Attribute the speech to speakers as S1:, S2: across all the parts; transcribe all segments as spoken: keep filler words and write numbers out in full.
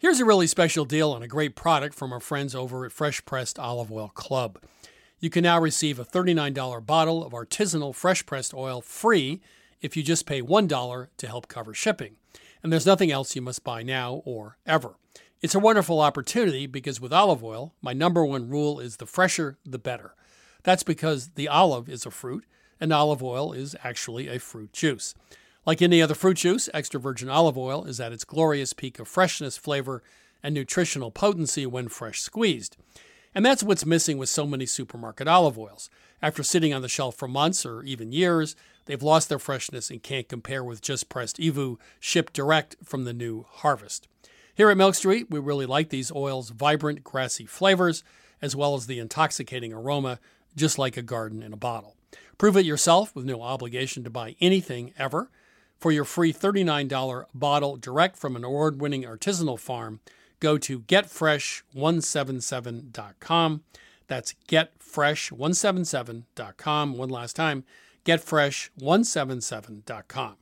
S1: Here's a really special deal on a great product from our friends over at Fresh Pressed Olive Oil Club. You can now receive a thirty-nine dollars bottle of artisanal fresh pressed oil free if you just pay one dollar to help cover shipping. And there's nothing else you must buy now or ever. It's a wonderful opportunity because with olive oil, my number one rule is the fresher, the better. That's because the olive is a fruit, and olive oil is actually a fruit juice. Like any other fruit juice, extra virgin olive oil is at its glorious peak of freshness, flavor, and nutritional potency when fresh squeezed. And that's what's missing with so many supermarket olive oils. After sitting on the shelf for months or even years, they've lost their freshness and can't compare with just pressed E V U shipped direct from the new harvest. Here at Milk Street, we really like these oils' vibrant, grassy flavors, as well as the intoxicating aroma, just like a garden in a bottle. Prove it yourself with no obligation to buy anything ever. For your free thirty-nine dollars bottle direct from an award-winning artisanal farm, go to get fresh one seventy-seven dot com. That's get fresh one seventy-seven dot com. One last time, get fresh one seventy-seven dot com.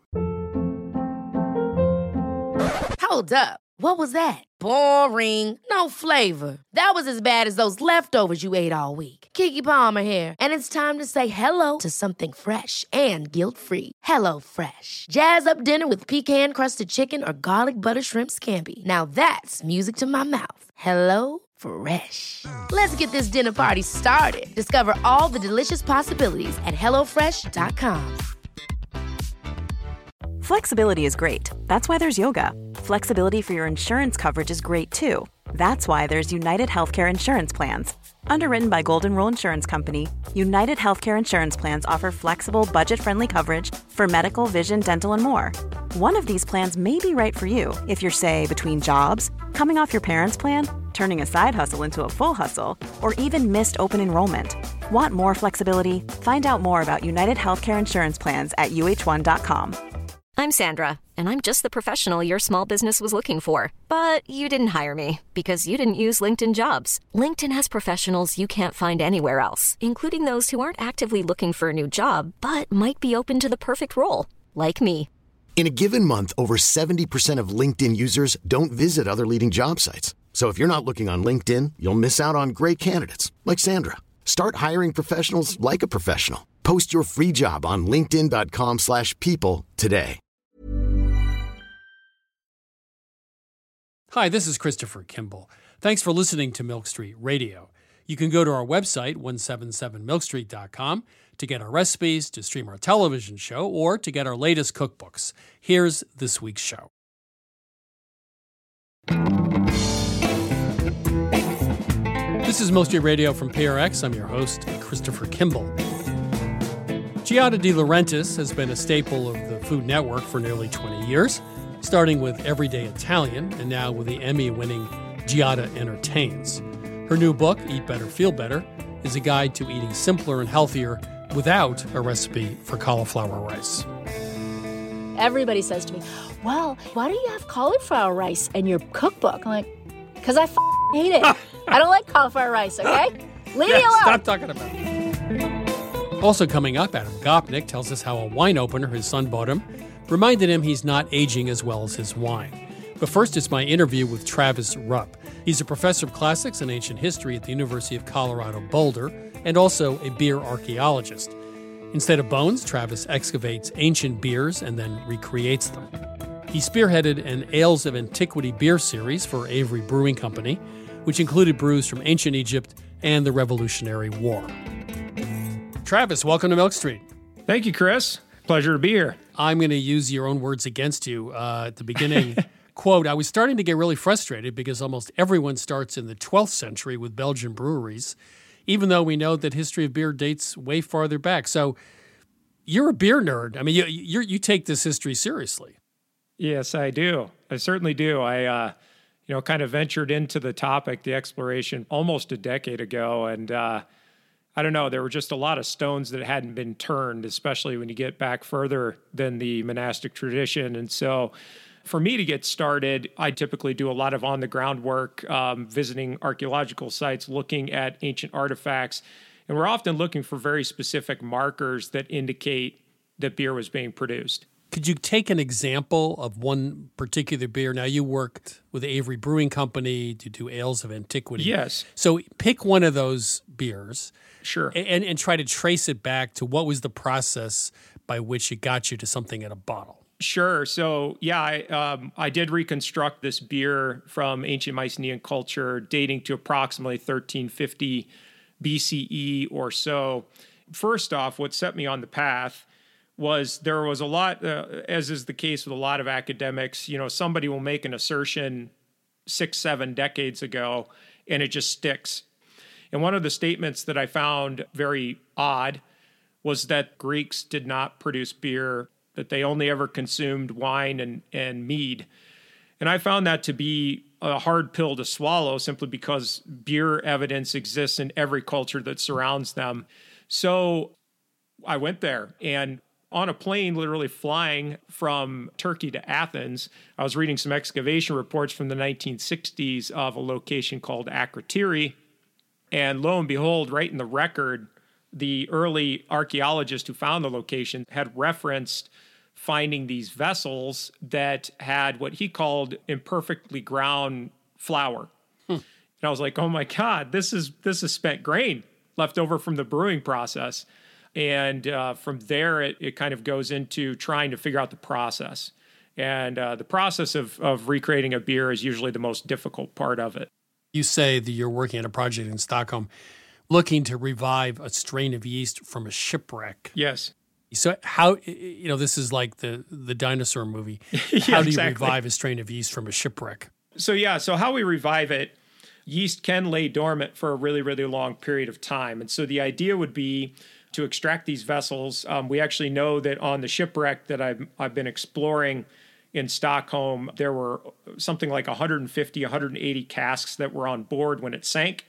S2: Hold up. What was that? Boring. No flavor. That was as bad as those leftovers you ate all week. Keke Palmer here, and it's time to say hello to something fresh and guilt-free. Hello Fresh. Jazz up dinner with pecan-crusted chicken or garlic butter shrimp scampi. Now that's music to my mouth. Hello Fresh. Let's get this dinner party started. Discover all the delicious possibilities at hello fresh dot com.
S3: Flexibility is great. That's why there's yoga. Flexibility for your insurance coverage is great too. That's why there's United Healthcare Insurance Plans. Underwritten by Golden Rule Insurance Company, United Healthcare Insurance Plans offer flexible, budget-friendly coverage for medical, vision, dental, and more. One of these plans may be right for you if you're, say, between jobs, coming off your parents' plan, turning a side hustle into a full hustle, or even missed open enrollment. Want more flexibility? Find out more about United Healthcare Insurance Plans at U H one dot com.
S4: I'm Sandra, and I'm just the professional your small business was looking for. But you didn't hire me because you didn't use LinkedIn Jobs. LinkedIn has professionals you can't find anywhere else, including those who aren't actively looking for a new job, but might be open to the perfect role, like me.
S5: In a given month, over seventy percent of LinkedIn users don't visit other leading job sites. So if you're not looking on LinkedIn, you'll miss out on great candidates, like Sandra. Start hiring professionals like a professional. Post your free job on linkedin dot com slash people today.
S1: Hi, this is Christopher Kimball. Thanks for listening to Milk Street Radio. You can go to our website, one seventy-seven milk street dot com, to get our recipes, to stream our television show, or to get our latest cookbooks. Here's this week's show. This is Milk Street Radio from P R X. I'm your host, Christopher Kimball. Giada De Laurentiis has been a staple of the Food Network for nearly twenty years, starting with Everyday Italian and now with the Emmy-winning Giada Entertains. Her new book, Eat Better, Feel Better, is a guide to eating simpler and healthier without a recipe for cauliflower rice.
S6: Everybody says to me, well, why do you have cauliflower rice in your cookbook? I'm like, because I f- hate it. I don't like cauliflower rice, okay? Leave
S1: yeah,
S6: me alone.
S1: Stop talking about it. Also coming up, Adam Gopnik tells us how a wine opener his son bought him reminded him he's not aging as well as his wine. But first, it's my interview with Travis Rupp. He's a professor of classics and ancient history at the University of Colorado Boulder and also a beer archaeologist. Instead of bones, Travis excavates ancient beers and then recreates them. He spearheaded an Ales of Antiquity beer series for Avery Brewing Company, which included brews from ancient Egypt and the Revolutionary War. Travis, welcome to Milk Street.
S7: Thank you, Chris. Pleasure to be here.
S1: I'm going to use your own words against you uh, at the beginning. Quote, I was starting to get really frustrated because almost everyone starts in the twelfth century with Belgian breweries, even though we know that history of beer dates way farther back. So you're a beer nerd. I mean, you you you take this history seriously.
S7: Yes, I do. I certainly do. I, uh, you know, kind of ventured into the topic, the exploration, almost a decade ago. And uh, I don't know, there were just a lot of stones that hadn't been turned, especially when you get back further than the monastic tradition. And so for me to get started, I typically do a lot of on-the-ground work, um, visiting archaeological sites, looking at ancient artifacts. And we're often looking for very specific markers that indicate that beer was being produced.
S1: Could you take an example of one particular beer? Now, you worked with Avery Brewing Company to do ales of antiquity.
S7: Yes.
S1: So pick one of those beers.
S7: Sure.
S1: And, and try to trace it back to what was the process by which it got you to something in a bottle.
S7: Sure. So, yeah, I, um, I did reconstruct this beer from ancient Mycenaean culture dating to approximately thirteen fifty B C E or so. First off, what set me on the path was there was a lot, uh, as is the case with a lot of academics, you know, somebody will make an assertion six, seven decades ago, and it just sticks. And one of the statements that I found very odd was that Greeks did not produce beer, that they only ever consumed wine and, and mead. And I found that to be a hard pill to swallow simply because beer evidence exists in every culture that surrounds them. So I went there, and on a plane, literally flying from Turkey to Athens, I was reading some excavation reports from the nineteen sixties of a location called Akrotiri. And lo and behold, right in the record, the early archaeologist who found the location had referenced finding these vessels that had what he called imperfectly ground flour. Hmm. And I was like, oh my God, this is this is spent grain left over from the brewing process. And uh, from there, it, it kind of goes into trying to figure out the process. And uh, the process of, of recreating a beer is usually the most difficult part of it.
S1: You say that you're working on a project in Stockholm looking to revive a strain of yeast from a shipwreck.
S7: Yes.
S1: So how, you know, this is like the, the dinosaur movie.
S7: yeah,
S1: how do you
S7: exactly.
S1: revive a strain of yeast from a shipwreck?
S7: So, yeah, so how we revive it, yeast can lay dormant for a really, really long period of time. And so the idea would be to extract these vessels. Um, we actually know that on the shipwreck that I've, I've been exploring in Stockholm, there were something like one hundred fifty, one hundred eighty casks that were on board when it sank.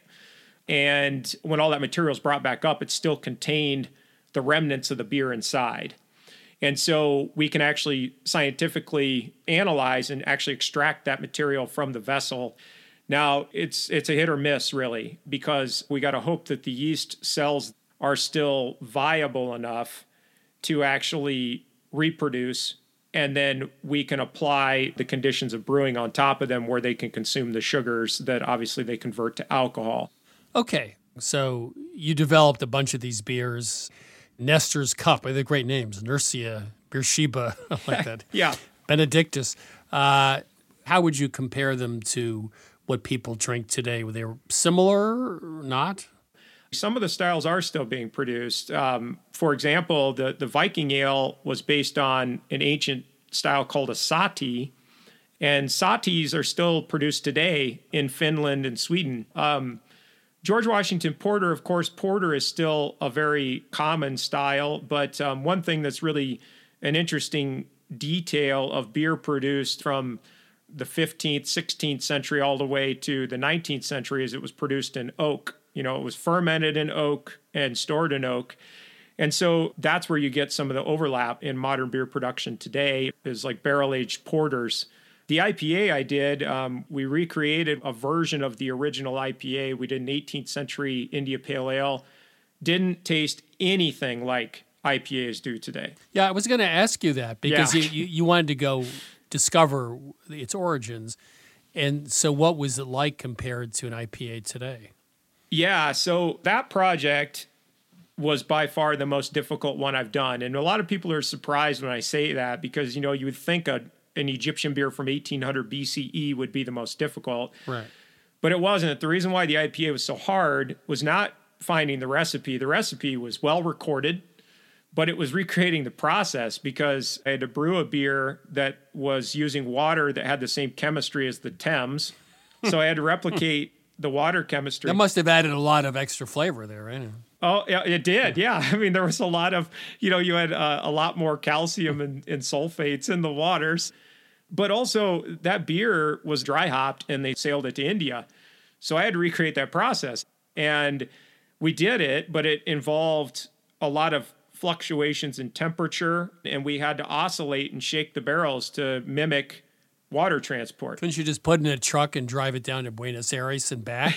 S7: And when all that material is brought back up, it still contained the remnants of the beer inside. And so we can actually scientifically analyze and actually extract that material from the vessel. Now, it's it's a hit or miss, really, because we got to hope that the yeast cells are still viable enough to actually reproduce, and then we can apply the conditions of brewing on top of them where they can consume the sugars that obviously they convert to alcohol.
S1: Okay, so you developed a bunch of these beers. Nestor's Cup, they're great names. Nursia, Beersheba, I like that.
S7: Yeah.
S1: Benedictus. Uh, how would you compare them to what people drink today? Were they similar or not?
S7: Some of the styles are still being produced. Um, for example, the, the Viking ale was based on an ancient style called a sati, and satis are still produced today in Finland and Sweden. Um, George Washington Porter, of course, porter is still a very common style, but um, one thing that's really an interesting detail of beer produced from the fifteenth, sixteenth century all the way to the nineteenth century is it was produced in oak. You know, it was fermented in oak and stored in oak. And so that's where you get some of the overlap in modern beer production today is like barrel-aged porters. The I P A I did, um, we recreated a version of the original I P A. We did an eighteenth century India Pale Ale. Didn't taste anything like I P As do today.
S1: Yeah, I was going to ask you that because
S7: Yeah.
S1: you, you wanted to go discover its origins. And so what was it like compared to an I P A today?
S7: Yeah, so that project was by far the most difficult one I've done. And a lot of people are surprised when I say that because, you know, you would think a, an Egyptian beer from eighteen hundred B C E would be the most difficult.
S1: Right.
S7: But it wasn't. The reason why the I P A was so hard was not finding the recipe. The recipe was well recorded, but it was recreating the process because I had to brew a beer that was using water that had the same chemistry as the Thames. So I had to replicate the water chemistry.
S1: That must have added a lot of extra flavor there, right?
S7: Oh, yeah, it did. Yeah. I mean, there was a lot of, you know, you had uh, a lot more calcium and, and sulfates in the waters. But also that beer was dry hopped and they sailed it to India. So I had to recreate that process. And we did it, but it involved a lot of fluctuations in temperature. And we had to oscillate and shake the barrels to mimic water transport.
S1: Couldn't you just put it in a truck and drive it down to Buenos Aires and back?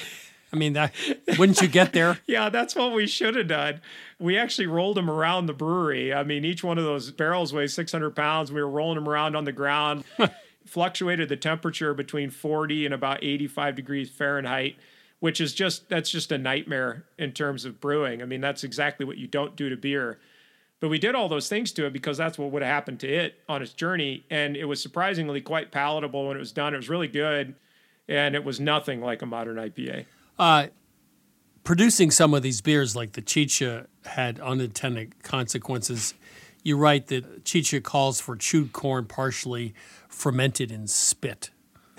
S1: I mean, that wouldn't you get there?
S7: Yeah, that's what we should have done. We actually rolled them around the brewery. I mean, each one of those barrels weighs six hundred pounds. We were rolling them around on the ground, fluctuated the temperature between forty and about eighty-five degrees Fahrenheit, which is just, that's just a nightmare in terms of brewing. I mean, that's exactly what you don't do to beer. But we did all those things to it because that's what would have happened to it on its journey. And it was surprisingly quite palatable when it was done. It was really good. And it was nothing like a modern I P A.
S1: Uh, producing some of these beers like the Chicha had unintended consequences. You write that Chicha calls for chewed corn partially fermented in spit.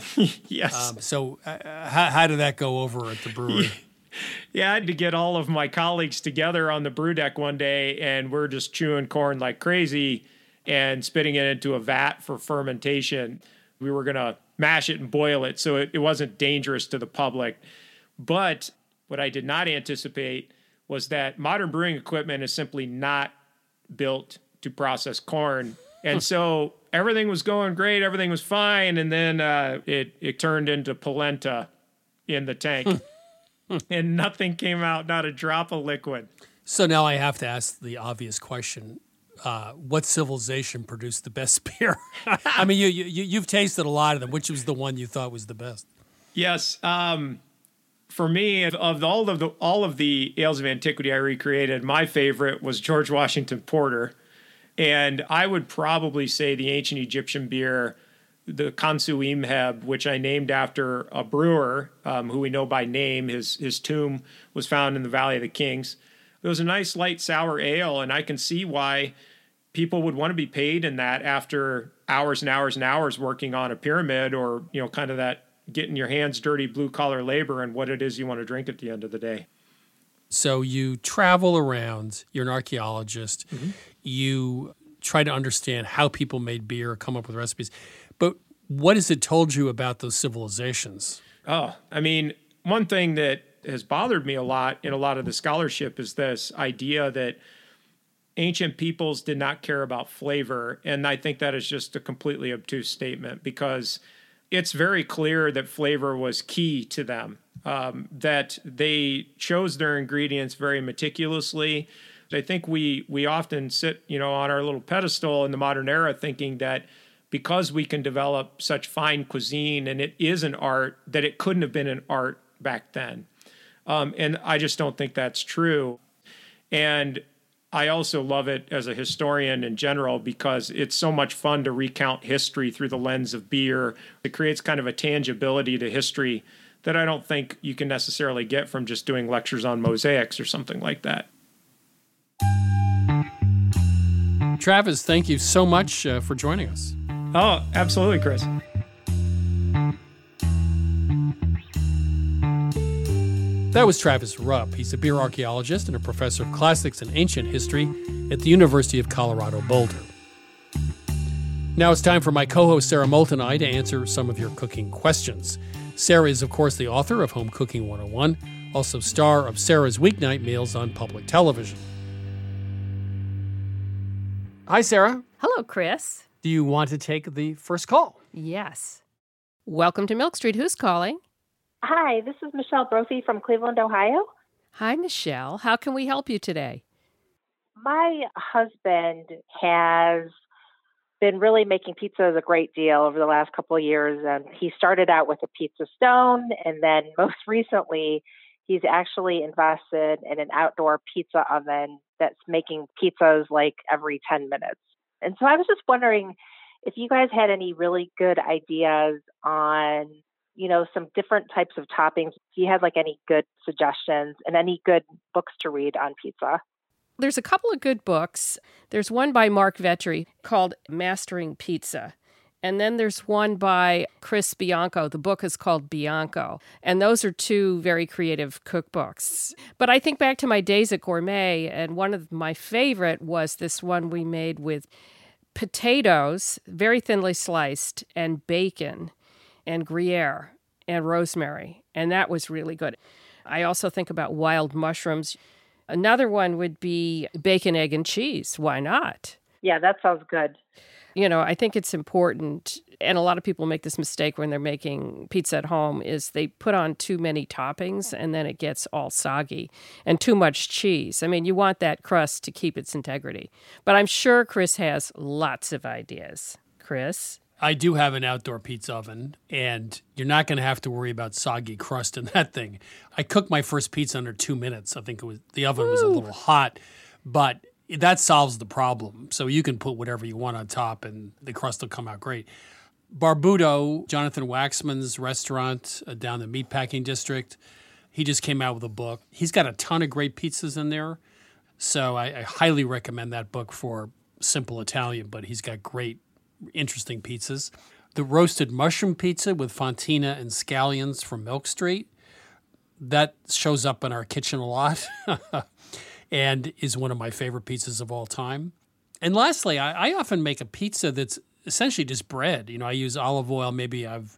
S7: Yes.
S1: Um, so uh, how, how did that go over at the brewery?
S7: Yeah, I had to get all of my colleagues together on the brew deck one day, and we're just chewing corn like crazy and spitting it into a vat for fermentation. We were going to mash it and boil it so it, it wasn't dangerous to the public. But what I did not anticipate was that modern brewing equipment is simply not built to process corn. And so everything was going great, everything was fine, and then uh, it, it turned into polenta in the tank. And nothing came out, not a drop of liquid.
S1: So now I have to ask the obvious question. Uh, what civilization produced the best beer? I mean, you, you, you've tasted a lot of them. Which was the one you thought was the best?
S7: Yes. Um, for me, of all of the all of the ales of antiquity I recreated, my favorite was George Washington Porter. And I would probably say the ancient Egyptian beer, the Kansu Imheb, which I named after a brewer um, who we know by name. His his tomb was found in the Valley of the Kings. It was a nice light sour ale, and I can see why people would want to be paid in that after hours and hours and hours working on a pyramid, or, you know, kind of that getting your hands dirty blue collar labor and what it is you want to drink at the end of the day.
S1: So you travel around, you're an archaeologist, mm-hmm. you try to understand how people made beer, come up with recipes. But what has it told you about those civilizations?
S7: Oh, I mean, one thing that has bothered me a lot in a lot of the scholarship is this idea that ancient peoples did not care about flavor. And I think that is just a completely obtuse statement, because it's very clear that flavor was key to them, um, that they chose their ingredients very meticulously. I think we we often sit, you know, on our little pedestal in the modern era thinking that because we can develop such fine cuisine and it is an art, that it couldn't have been an art back then. Um, and I just don't think that's true. And I also love it as a historian in general because it's so much fun to recount history through the lens of beer. It creates kind of a tangibility to history that I don't think you can necessarily get from just doing lectures on mosaics or something like that.
S1: Travis, thank you so much uh, for joining us.
S7: Oh, absolutely, Chris.
S1: That was Travis Rupp. He's a beer archaeologist and a professor of classics and ancient history at the University of Colorado Boulder. Now it's time for my co-host Sarah Moulton and I to answer some of your cooking questions. Sarah is, of course, the author of Home Cooking one oh one, also star of Sarah's Weeknight Meals on public television. Hi, Sarah.
S8: Hello, Chris.
S1: Do you want to take the first call?
S8: Yes. Welcome to Milk Street. Who's calling?
S9: Hi, this is Michelle Brophy from Cleveland, Ohio.
S8: Hi, Michelle. How can we help you today?
S9: My husband has been really making pizzas a great deal over the last couple of years. And he started out with a pizza stone, and then most recently, he's actually invested in an outdoor pizza oven that's making pizzas like every ten minutes. And so I was just wondering if you guys had any really good ideas on, you know, some different types of toppings. If you had like any good suggestions and any good books to read on pizza.
S8: There's a couple of good books. There's one by Mark Vetri called Mastering Pizza. And then there's one by Chris Bianco. The book is called Bianco. And those are two very creative cookbooks. But I think back to my days at Gourmet, and one of my favorite was this one we made with potatoes, very thinly sliced, and bacon, and Gruyere, and rosemary. And that was really good. I also think about wild mushrooms. Another one would be bacon, egg, and cheese. Why not?
S9: Yeah, that sounds good.
S8: You know, I think it's important, and a lot of people make this mistake when they're making pizza at home, is they put on too many toppings and then it gets all soggy, and too much cheese. I mean, you want that crust to keep its integrity. But I'm sure Chris has lots of ideas. Chris?
S1: I do have an outdoor pizza oven, and you're not going to have to worry about soggy crust in that thing. I cooked my first pizza under two minutes. I think it was the oven Woo. was a little hot, but that solves the problem. So you can put whatever you want on top, and the crust will come out great. Barbuto, Jonathan Waxman's restaurant uh, down the Meatpacking District, he just came out with a book. He's got a ton of great pizzas in there, so I, I highly recommend that book for simple Italian, but he's got great interesting pizzas. The roasted mushroom pizza with fontina and scallions from Milk Street, that shows up in our kitchen a lot and is one of my favorite pizzas of all time. And lastly, I, I often make a pizza that's essentially just bread. You know, I use olive oil. Maybe I've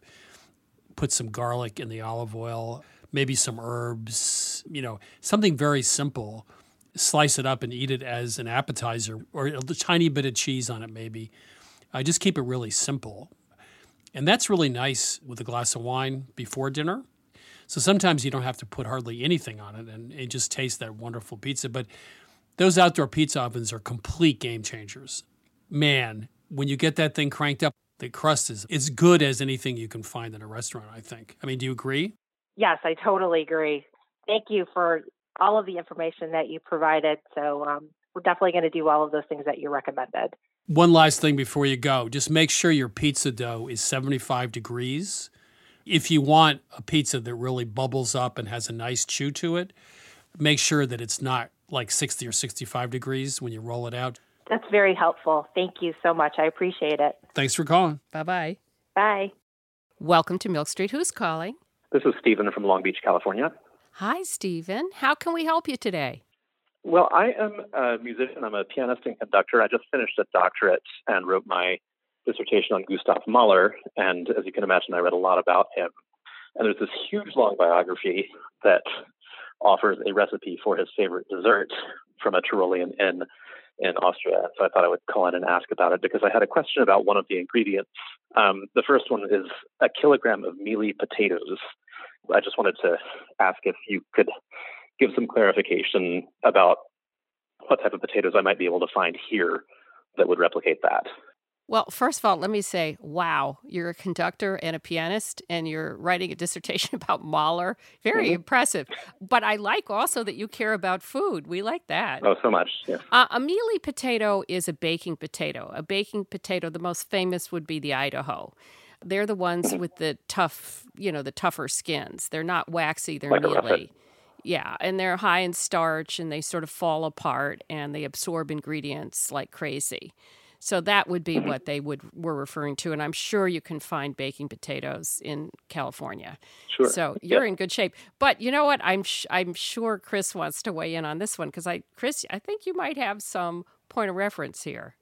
S1: put some garlic in the olive oil, maybe some herbs, you know, something very simple. Slice it up and eat it as an appetizer, or a tiny bit of cheese on it maybe. I just keep it really simple. And that's really nice with a glass of wine before dinner. So sometimes you don't have to put hardly anything on it, and it just tastes that wonderful pizza. But those outdoor pizza ovens are complete game changers. Man, when you get that thing cranked up, the crust is as good as anything you can find in a restaurant, I think. I mean, do you agree?
S9: Yes, I totally agree. Thank you for all of the information that you provided. So um, we're definitely going to do all of those things that you recommended.
S1: One last thing before you go. Just make sure your pizza dough is seventy-five degrees. If you want a pizza that really bubbles up and has a nice chew to it, make sure that it's not like sixty or sixty-five degrees when you roll it out.
S9: That's very helpful. Thank you so much. I appreciate it.
S1: Thanks for calling.
S8: Bye-bye.
S9: Bye.
S8: Welcome to Milk Street. Who's calling?
S10: This is Stephen from Long Beach, California.
S8: Hi, Stephen. How can we help you today?
S10: Well, I am a musician. I'm a pianist and conductor. I just finished a doctorate and wrote my dissertation on Gustav Mahler. And as you can imagine, I read a lot about him. And there's this huge, long biography that offers a recipe for his favorite dessert from a Tyrolean inn in Austria. And so I thought I would call in and ask about it because I had a question about one of the ingredients. Um, the first one is a kilogram of mealy potatoes. I just wanted to ask if you could give some clarification about what type of potatoes I might be able to find here that would replicate that.
S8: Well, first of all, let me say, wow, you're a conductor and a pianist, and you're writing a dissertation about Mahler. Very mm-hmm. impressive. But I like also that you care about food. We like that.
S10: Oh, so much, yeah.
S8: Uh, a mealy potato is a baking potato. A baking potato, the most famous would be the Idaho. They're the ones with the tough, you know, the tougher skins. They're not waxy, they're
S10: like
S8: mealy. Yeah, and they're high in starch, and they sort of fall apart, and they absorb ingredients like crazy. So that would be what they would were referring to, and I'm sure you can find baking potatoes in California.
S10: Sure.
S8: So you're
S10: yeah.
S8: in good shape. But you know what? I'm sh- I'm sure Chris wants to weigh in on this one because I, Chris, I think you might have some point of reference here.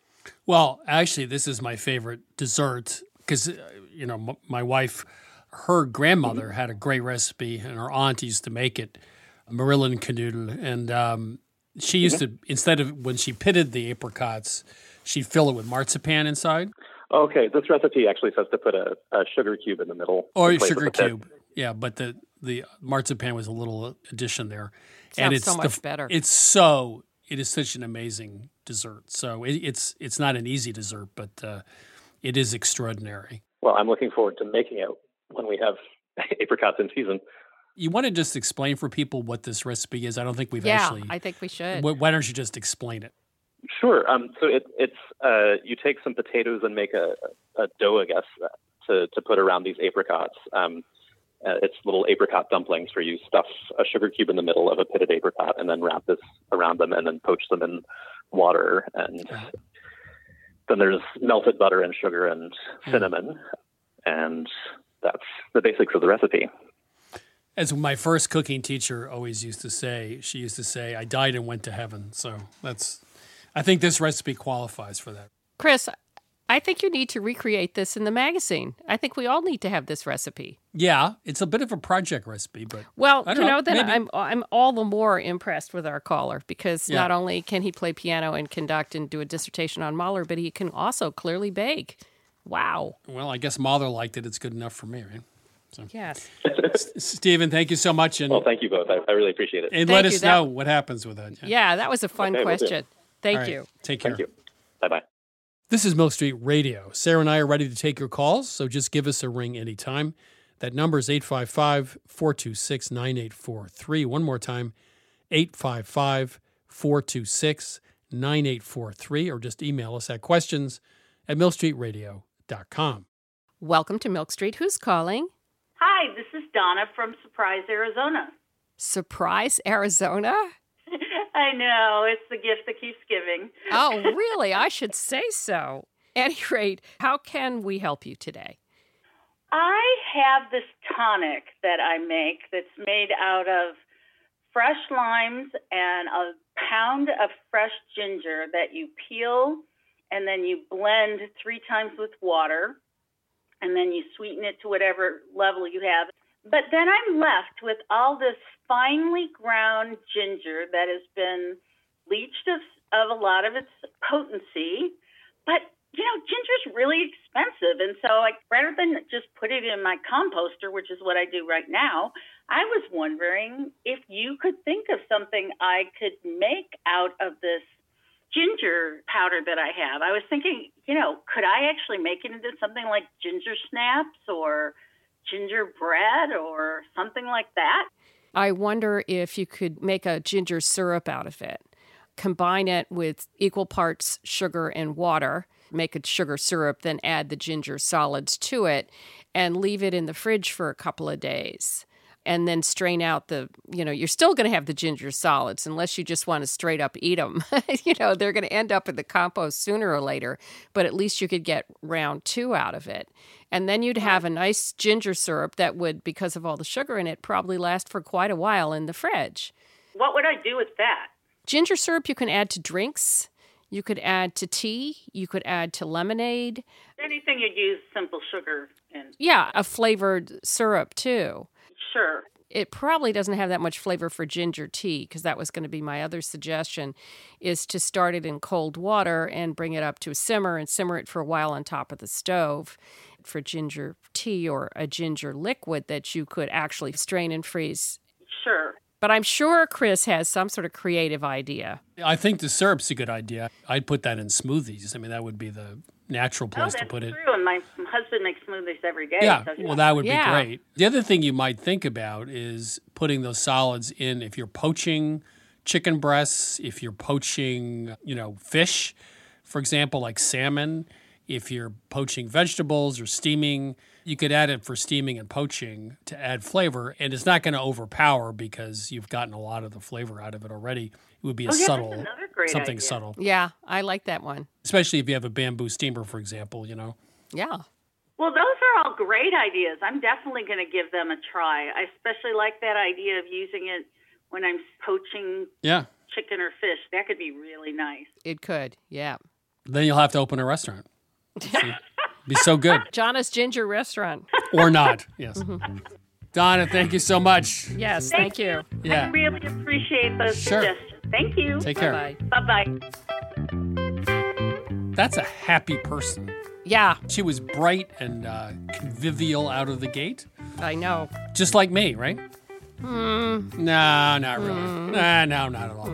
S1: Well, actually, this is my favorite dessert because you know m- my wife. Her grandmother had a great recipe, and her aunt used to make it, Marilyn Knudel. And um, she used mm-hmm. to, instead of when she pitted the apricots, she'd fill it with marzipan inside.
S10: Okay, this recipe actually says to put a, a sugar cube in the middle.
S1: Or a sugar cube, yeah. But the, the marzipan was a little addition there.
S8: Sounds
S1: and it's
S8: so much
S1: the,
S8: better.
S1: It's so, it is such an amazing dessert. So it, it's it's not an easy dessert, but uh, it is extraordinary.
S10: Well, I'm looking forward to making it when we have apricots in season.
S1: You want to just explain for people what this recipe is? I don't think we've
S8: yeah,
S1: actually...
S8: Yeah, I think we should.
S1: Why don't you just explain it?
S10: Sure. Um, so it, it's uh, you take some potatoes and make a, a dough, I guess, to, to put around these apricots. Um, uh, it's little apricot dumplings where you stuff a sugar cube in the middle of a pitted apricot and then wrap this around them and then poach them in water. And then there's melted butter and sugar and cinnamon. And that's the basics of the recipe.
S1: As my first cooking teacher always used to say, she used to say, I died and went to heaven. So that's, I think this recipe qualifies for that.
S8: Chris, I think you need to recreate this in the magazine. I think we all need to have this recipe.
S1: Yeah, it's a bit of a project recipe, but
S8: well,
S1: I don't
S8: you know,
S1: know
S8: then
S1: maybe.
S8: I'm I'm all the more impressed with our caller because
S1: Yeah.
S8: not only can he play piano and conduct and do a dissertation on Mahler, but he can also clearly bake. Wow.
S1: Well, I guess Mahler liked it. It's good enough for me, right? So.
S8: Yes.
S1: S- Stephen, thank you so much. And,
S10: Well, thank you both. I, I really appreciate it.
S1: and
S8: Thank
S1: let
S8: you.
S1: us
S8: That-
S1: know what happens with that.
S8: Yeah, that was a fun
S10: Okay, will do.
S8: question. Thank
S1: All right,
S8: you.
S1: Take care.
S10: Thank you. Bye-bye.
S1: This is Milk Street Radio. Sarah and I are ready to take your calls, so just give us a ring anytime. That number is eight five five, four two six, nine eight four three. One more time, eight five five, four two six, nine eight four three, or just email us at questions at milk street radio dot com.
S8: Welcome to Milk Street. Who's calling?
S11: Hi, this is Donna from Surprise, Arizona.
S8: Surprise, Arizona?
S11: I know, it's the gift that keeps giving.
S8: Oh, really? I should say so. At any rate, how can we help you today?
S11: I have this tonic that I make that's made out of fresh limes and a pound of fresh ginger that you peel and then you blend three times with water and then you sweeten it to whatever level you have. But then I'm left with all this finely ground ginger that has been leached of, of a lot of its potency. But, you know, ginger's really expensive. And so I, rather than just put it in my composter, which is what I do right now, I was wondering if you could think of something I could make out of this ginger powder that I have. I was thinking, you know, could I actually make it into something like ginger snaps or gingerbread or something like that?
S8: I wonder if you could make a ginger syrup out of it. Combine it with equal parts sugar and water, make a sugar syrup, then add the ginger solids to it, and leave it in the fridge for a couple of days. And then strain out the, you know, you're still going to have the ginger solids unless you just want to straight up eat them. You know, they're going to end up in the compost sooner or later, but at least you could get round two out of it. And then you'd have a nice ginger syrup that would, because of all the sugar in it, probably last for quite a while in the fridge.
S11: What would I do with that?
S8: Ginger syrup you can add to drinks. You could add to tea. You could add to lemonade.
S11: Anything you'd use simple sugar in.
S8: Yeah, a flavored syrup too.
S11: Sure.
S8: It probably doesn't have that much flavor for ginger tea because that was going to be my other suggestion, is to start it in cold water and bring it up to a simmer and simmer it for a while on top of the stove for ginger tea or a ginger liquid that you could actually strain and freeze.
S11: Sure.
S8: But I'm sure Chris has some sort of creative idea.
S1: I think the syrup's a good idea. I'd put that in smoothies. I mean, that would be the natural place
S11: oh,
S1: to put it.
S11: True, and my husband makes smoothies every day.
S1: Yeah,
S11: so
S1: well, that would
S8: Yeah.
S1: be great. The other thing you might think about is putting those solids in if you're poaching chicken breasts, if you're poaching, you know, fish, for example, like salmon, if you're poaching vegetables or steaming, you could add it for steaming and poaching to add flavor, and it's not going to overpower because you've gotten a lot of the flavor out of it already. It would be a
S11: Oh, yeah, that's
S1: subtle,
S11: another great
S1: something
S11: idea.
S1: subtle,
S8: Yeah, I like that one.
S1: especially if you have a bamboo steamer, for example, you know.
S8: Yeah.
S11: Well, those are all great ideas. I'm definitely going to give them a try. I especially like that idea of using it when I'm poaching
S1: Yeah.
S11: chicken or fish. That could be really nice.
S8: It could, yeah.
S1: Then you'll have to open a restaurant. See? Be so good.
S8: John's Ginger Restaurant.
S1: Or not, yes. Donna, thank you so much.
S8: Yes,
S11: Thank
S8: thank, you.
S1: Yeah.
S11: I really appreciate those
S1: Sure.
S11: suggestions. Thank you.
S1: Take care.
S8: Bye-bye.
S11: Bye-bye.
S1: That's a happy person.
S8: Yeah,
S1: She was bright and uh, convivial out of the gate,
S8: I know.
S1: just like me, right?
S8: Hmm.
S1: No, not really. Nah, no, not at all.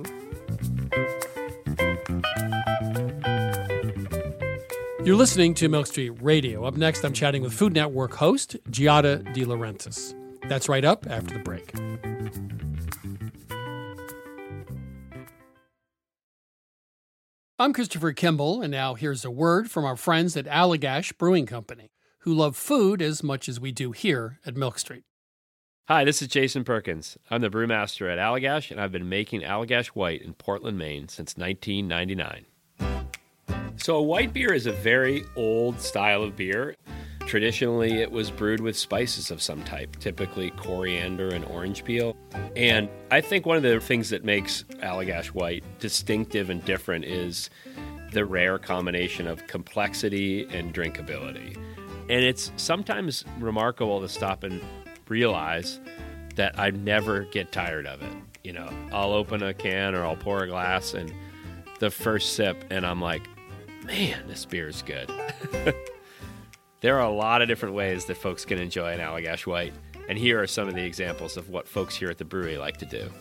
S1: You're listening to Milk Street Radio. Up next, I'm chatting with Food Network host Giada De Laurentiis. That's right up after the break. I'm Christopher Kimball, and now here's a word from our friends at Allagash Brewing Company, who love food as much as we do here at Milk Street.
S12: Hi, this is Jason Perkins. I'm the brewmaster at Allagash, and I've been making Allagash White in Portland, Maine since nineteen ninety-nine. So a white beer is a very old style of beer. Traditionally, it was brewed with spices of some type, typically coriander and orange peel. And I think one of the things that makes Allagash White distinctive and different is the rare combination of complexity and drinkability. And it's sometimes remarkable to stop and realize that I never get tired of it. You know, I'll open a can or I'll pour a glass and the first sip and I'm like, man, this beer is good. There are a lot of different ways that folks can enjoy an Allagash White, and here are some of the examples of what folks here at the brewery like to do.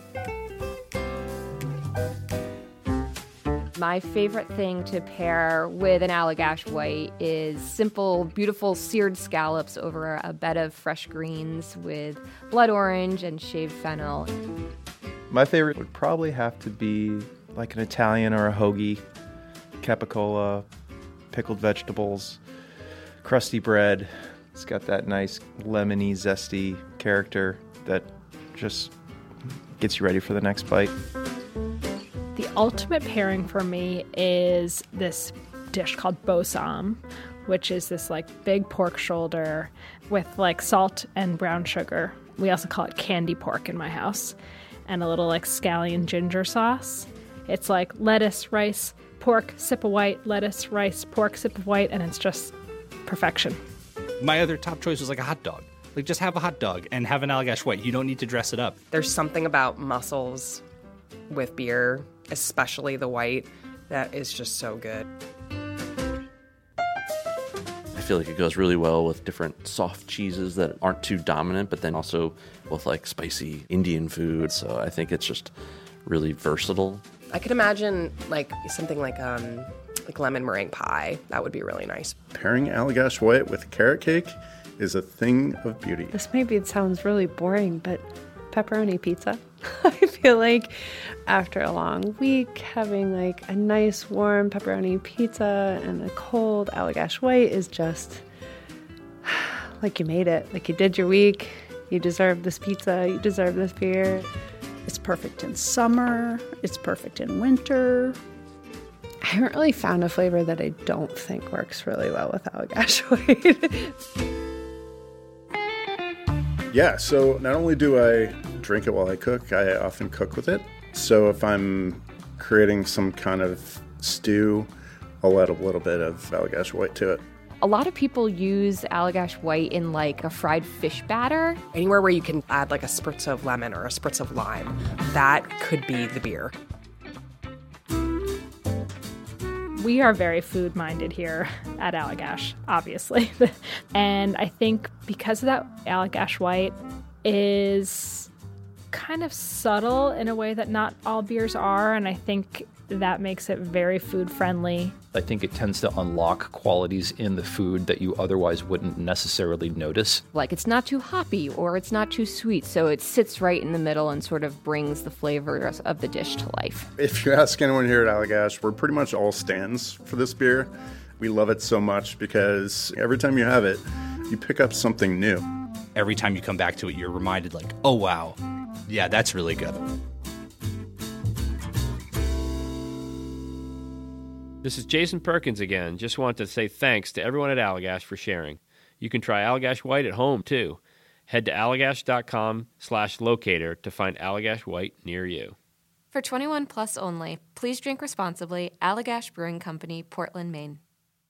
S13: My favorite thing to pair with an Allagash White is simple, beautiful seared scallops over a bed of fresh greens with blood orange and shaved fennel.
S14: My favorite would probably have to be like an Italian or a hoagie, capicola, pickled vegetables, crusty bread. It's got that nice lemony, zesty character that just gets you ready for the next bite.
S6: The ultimate pairing for me is this dish called bosom, which is this like big pork shoulder with like salt and brown sugar. We also call it candy pork in my house, and a little like scallion ginger sauce. It's like lettuce, rice, pork, sip of white, lettuce, rice, pork, sip of white, and it's just perfection.
S15: My other top choice was like a hot dog. Like, just have a hot dog and have an Allagash White. You don't need to dress it up.
S16: There's something about mussels with beer, especially the white, that is just so good.
S17: I feel like it goes really well with different soft cheeses that aren't too dominant, but then also with like spicy Indian food. So I think it's just really versatile.
S16: I could imagine like something like um like lemon meringue pie. That would be really nice.
S18: Pairing Allagash White with carrot cake is a thing of beauty.
S19: This maybe it sounds really boring, but pepperoni pizza. I feel like after a long week, having like a nice warm pepperoni pizza and a cold Allagash White is just like you made it. Like you did your week. You deserve this pizza. You deserve this beer.
S20: It's perfect in summer. It's perfect in winter.
S19: I haven't really found a flavor that I don't think works really well with Allagash White.
S18: Yeah, so not only do I drink it while I cook, I often cook with it. So if I'm creating some kind of stew, I'll add a little bit of Allagash White to it.
S13: A lot of people use Allagash White in like a fried fish batter.
S16: Anywhere where you can add like a spritz of lemon or a spritz of lime, that could be the beer.
S6: We are very food-minded here at Allagash, obviously. And I think because of that, Allagash White is kind of subtle in a way that not all beers are, and I think that makes it very food-friendly.
S21: I think it tends to unlock qualities in the food that you otherwise wouldn't necessarily notice.
S13: Like it's not too hoppy or it's not too sweet, so it sits right in the middle and sort of brings the flavors of the dish to life.
S18: If you ask anyone here at Allagash, we're pretty much all stands for this beer. We love it so much because every time you have it, you pick up something new.
S15: Every time you come back to it, you're reminded like, oh wow, yeah, that's really good.
S12: This is Jason Perkins again. Just want to say thanks to everyone at Allagash for sharing. You can try Allagash White at home, too. Head to allagash.com slash locator to find Allagash White near you.
S22: For twenty-one plus only, please drink responsibly. Allagash Brewing Company, Portland, Maine.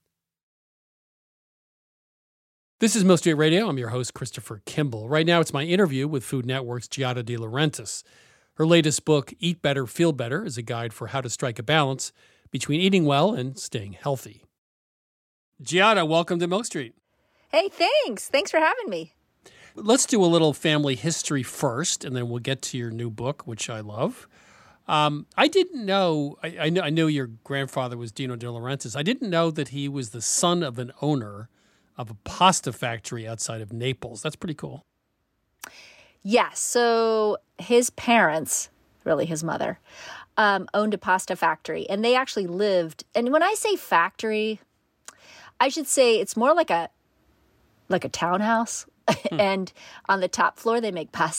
S1: This is Milk Street Radio. I'm your host, Christopher Kimball. Right now, it's my interview with Food Network's Giada De Laurentiis. Her latest book, Eat Better, Feel Better, is a guide for how to strike a balance between eating well and staying healthy. Giada, welcome to Milk Street.
S23: Hey, thanks. Thanks for having me.
S1: Let's do a little family history first, and then we'll get to your new book, which I love. Um, I didn't know, I, I, knew, I knew your grandfather was Dino De Laurentiis. I didn't know that he was the son of an owner of a pasta factory outside of Naples. That's pretty cool.
S23: Yes. So his parents, really his mother, Um, owned a pasta factory, and they actually lived. And when I say factory, I should say it's more like a like a townhouse. Hmm. And on the top floor, they make pasta,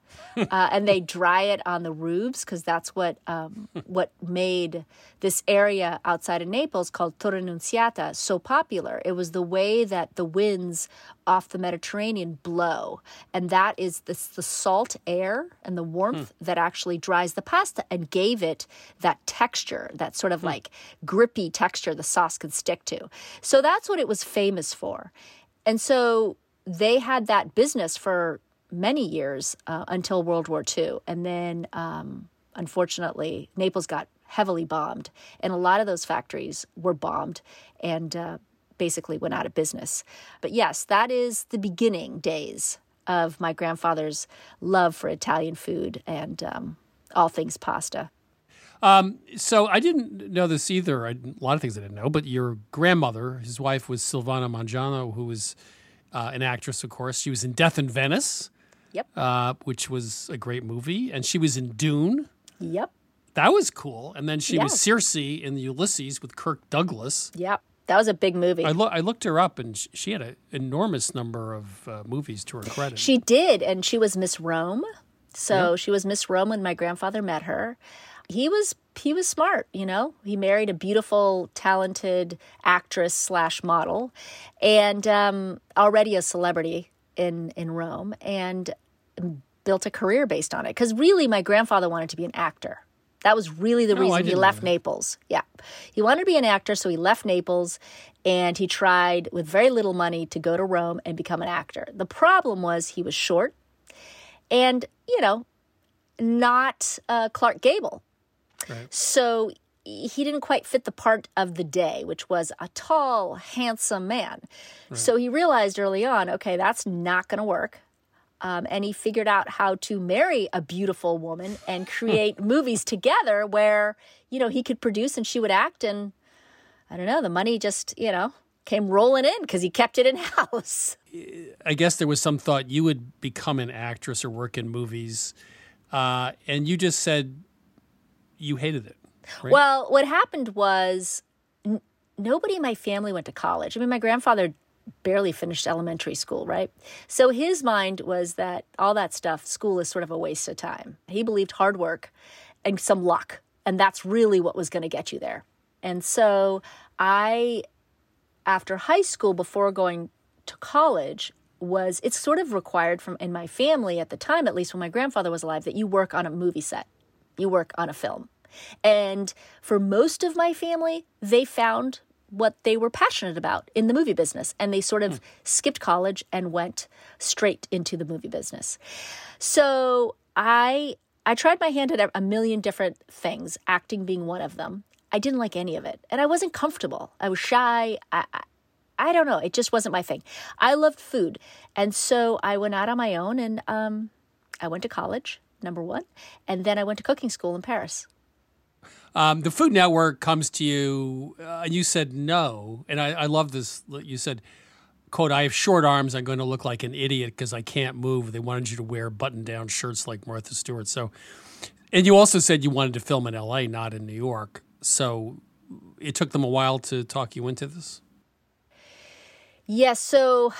S23: uh, and they dry it on the roofs because that's what um, what made this area outside of Naples called Torre Nunziata so popular. It was the way that the winds off the Mediterranean blow, and that is the, the salt air and the warmth hmm. that actually dries the pasta and gave it that texture, that sort of hmm. like grippy texture the sauce could stick to. So that's what it was famous for. And so they had that business for many years uh, until World War Two. And then, um, unfortunately, Naples got heavily bombed. And a lot of those factories were bombed and uh, basically went out of business. But yes, that is the beginning days of my grandfather's love for Italian food and um, all things pasta.
S1: Um, so I didn't know this either. I, a lot of things I didn't know, but your grandmother, his wife was Silvana Mangiano, who was uh, an actress, of course. She was in Death in Venice.
S23: Yep.
S1: Uh, which was a great movie. And she was in Dune.
S23: Yep.
S1: That was cool. And then she
S23: yes.
S1: was Circe in the Ulysses with Kirk Douglas.
S23: Yep. That was a big movie.
S1: I, lo- I looked her up, and sh- she had an enormous number of uh, movies to her credit.
S23: She did, and she was Miss Rome. So
S1: Yep.
S23: she was Miss Rome when my grandfather met her. He was he was smart, you know. He married a beautiful, talented actress slash model, and um, already a celebrity in in Rome, and built a career based on it. Because really, my grandfather wanted to be an actor. That was really the
S1: Oh, I
S23: reason he
S1: didn't
S23: left
S1: know that.
S23: Naples. Yeah. He wanted to be an actor, so he left Naples, and he tried with very little money to go to Rome and become an actor. The problem was he was short and, you know, not uh, Clark Gable.
S1: Right.
S23: So he didn't quite fit the part of the day, which was a tall, handsome man.
S1: Right.
S23: So he realized early on, okay, that's not going to work. Um, and he figured out how to marry a beautiful woman and create movies together where, you know, he could produce and she would act. And I don't know, the money just, you know, came rolling in because he kept it in-house.
S1: I guess there was some thought you would become an actress or work in movies. Uh, and you just said you hated it. Right?
S23: Well, what happened was n- nobody in my family went to college. I mean, my grandfather barely finished elementary school, right? So his mind was that all that stuff, school is sort of a waste of time. He believed hard work and some luck, and that's really what was going to get you there. And so I, after high school, before going to college, was it's sort of required from in my family at the time, at least when my grandfather was alive, that you work on a movie set, you work on a film. And for most of my family, they found what they were passionate about in the movie business. And they sort of mm. skipped college and went straight into the movie business. So I I tried my hand at a million different things, acting being one of them. I didn't like any of it. And I wasn't comfortable. I was shy. I, I, I don't know. It just wasn't my thing. I loved food. And so I went out on my own and um, I went to college, number one. And then I went to cooking school in Paris.
S1: Um, the Food Network comes to you, uh, and you said no. And I, I love this. You said, quote, I have short arms. I'm going to look like an idiot because I can't move. They wanted you to wear button-down shirts like Martha Stewart. So, and you also said you wanted to film in L A, not in New York. So it took them a while to talk you into this?
S23: Yes. So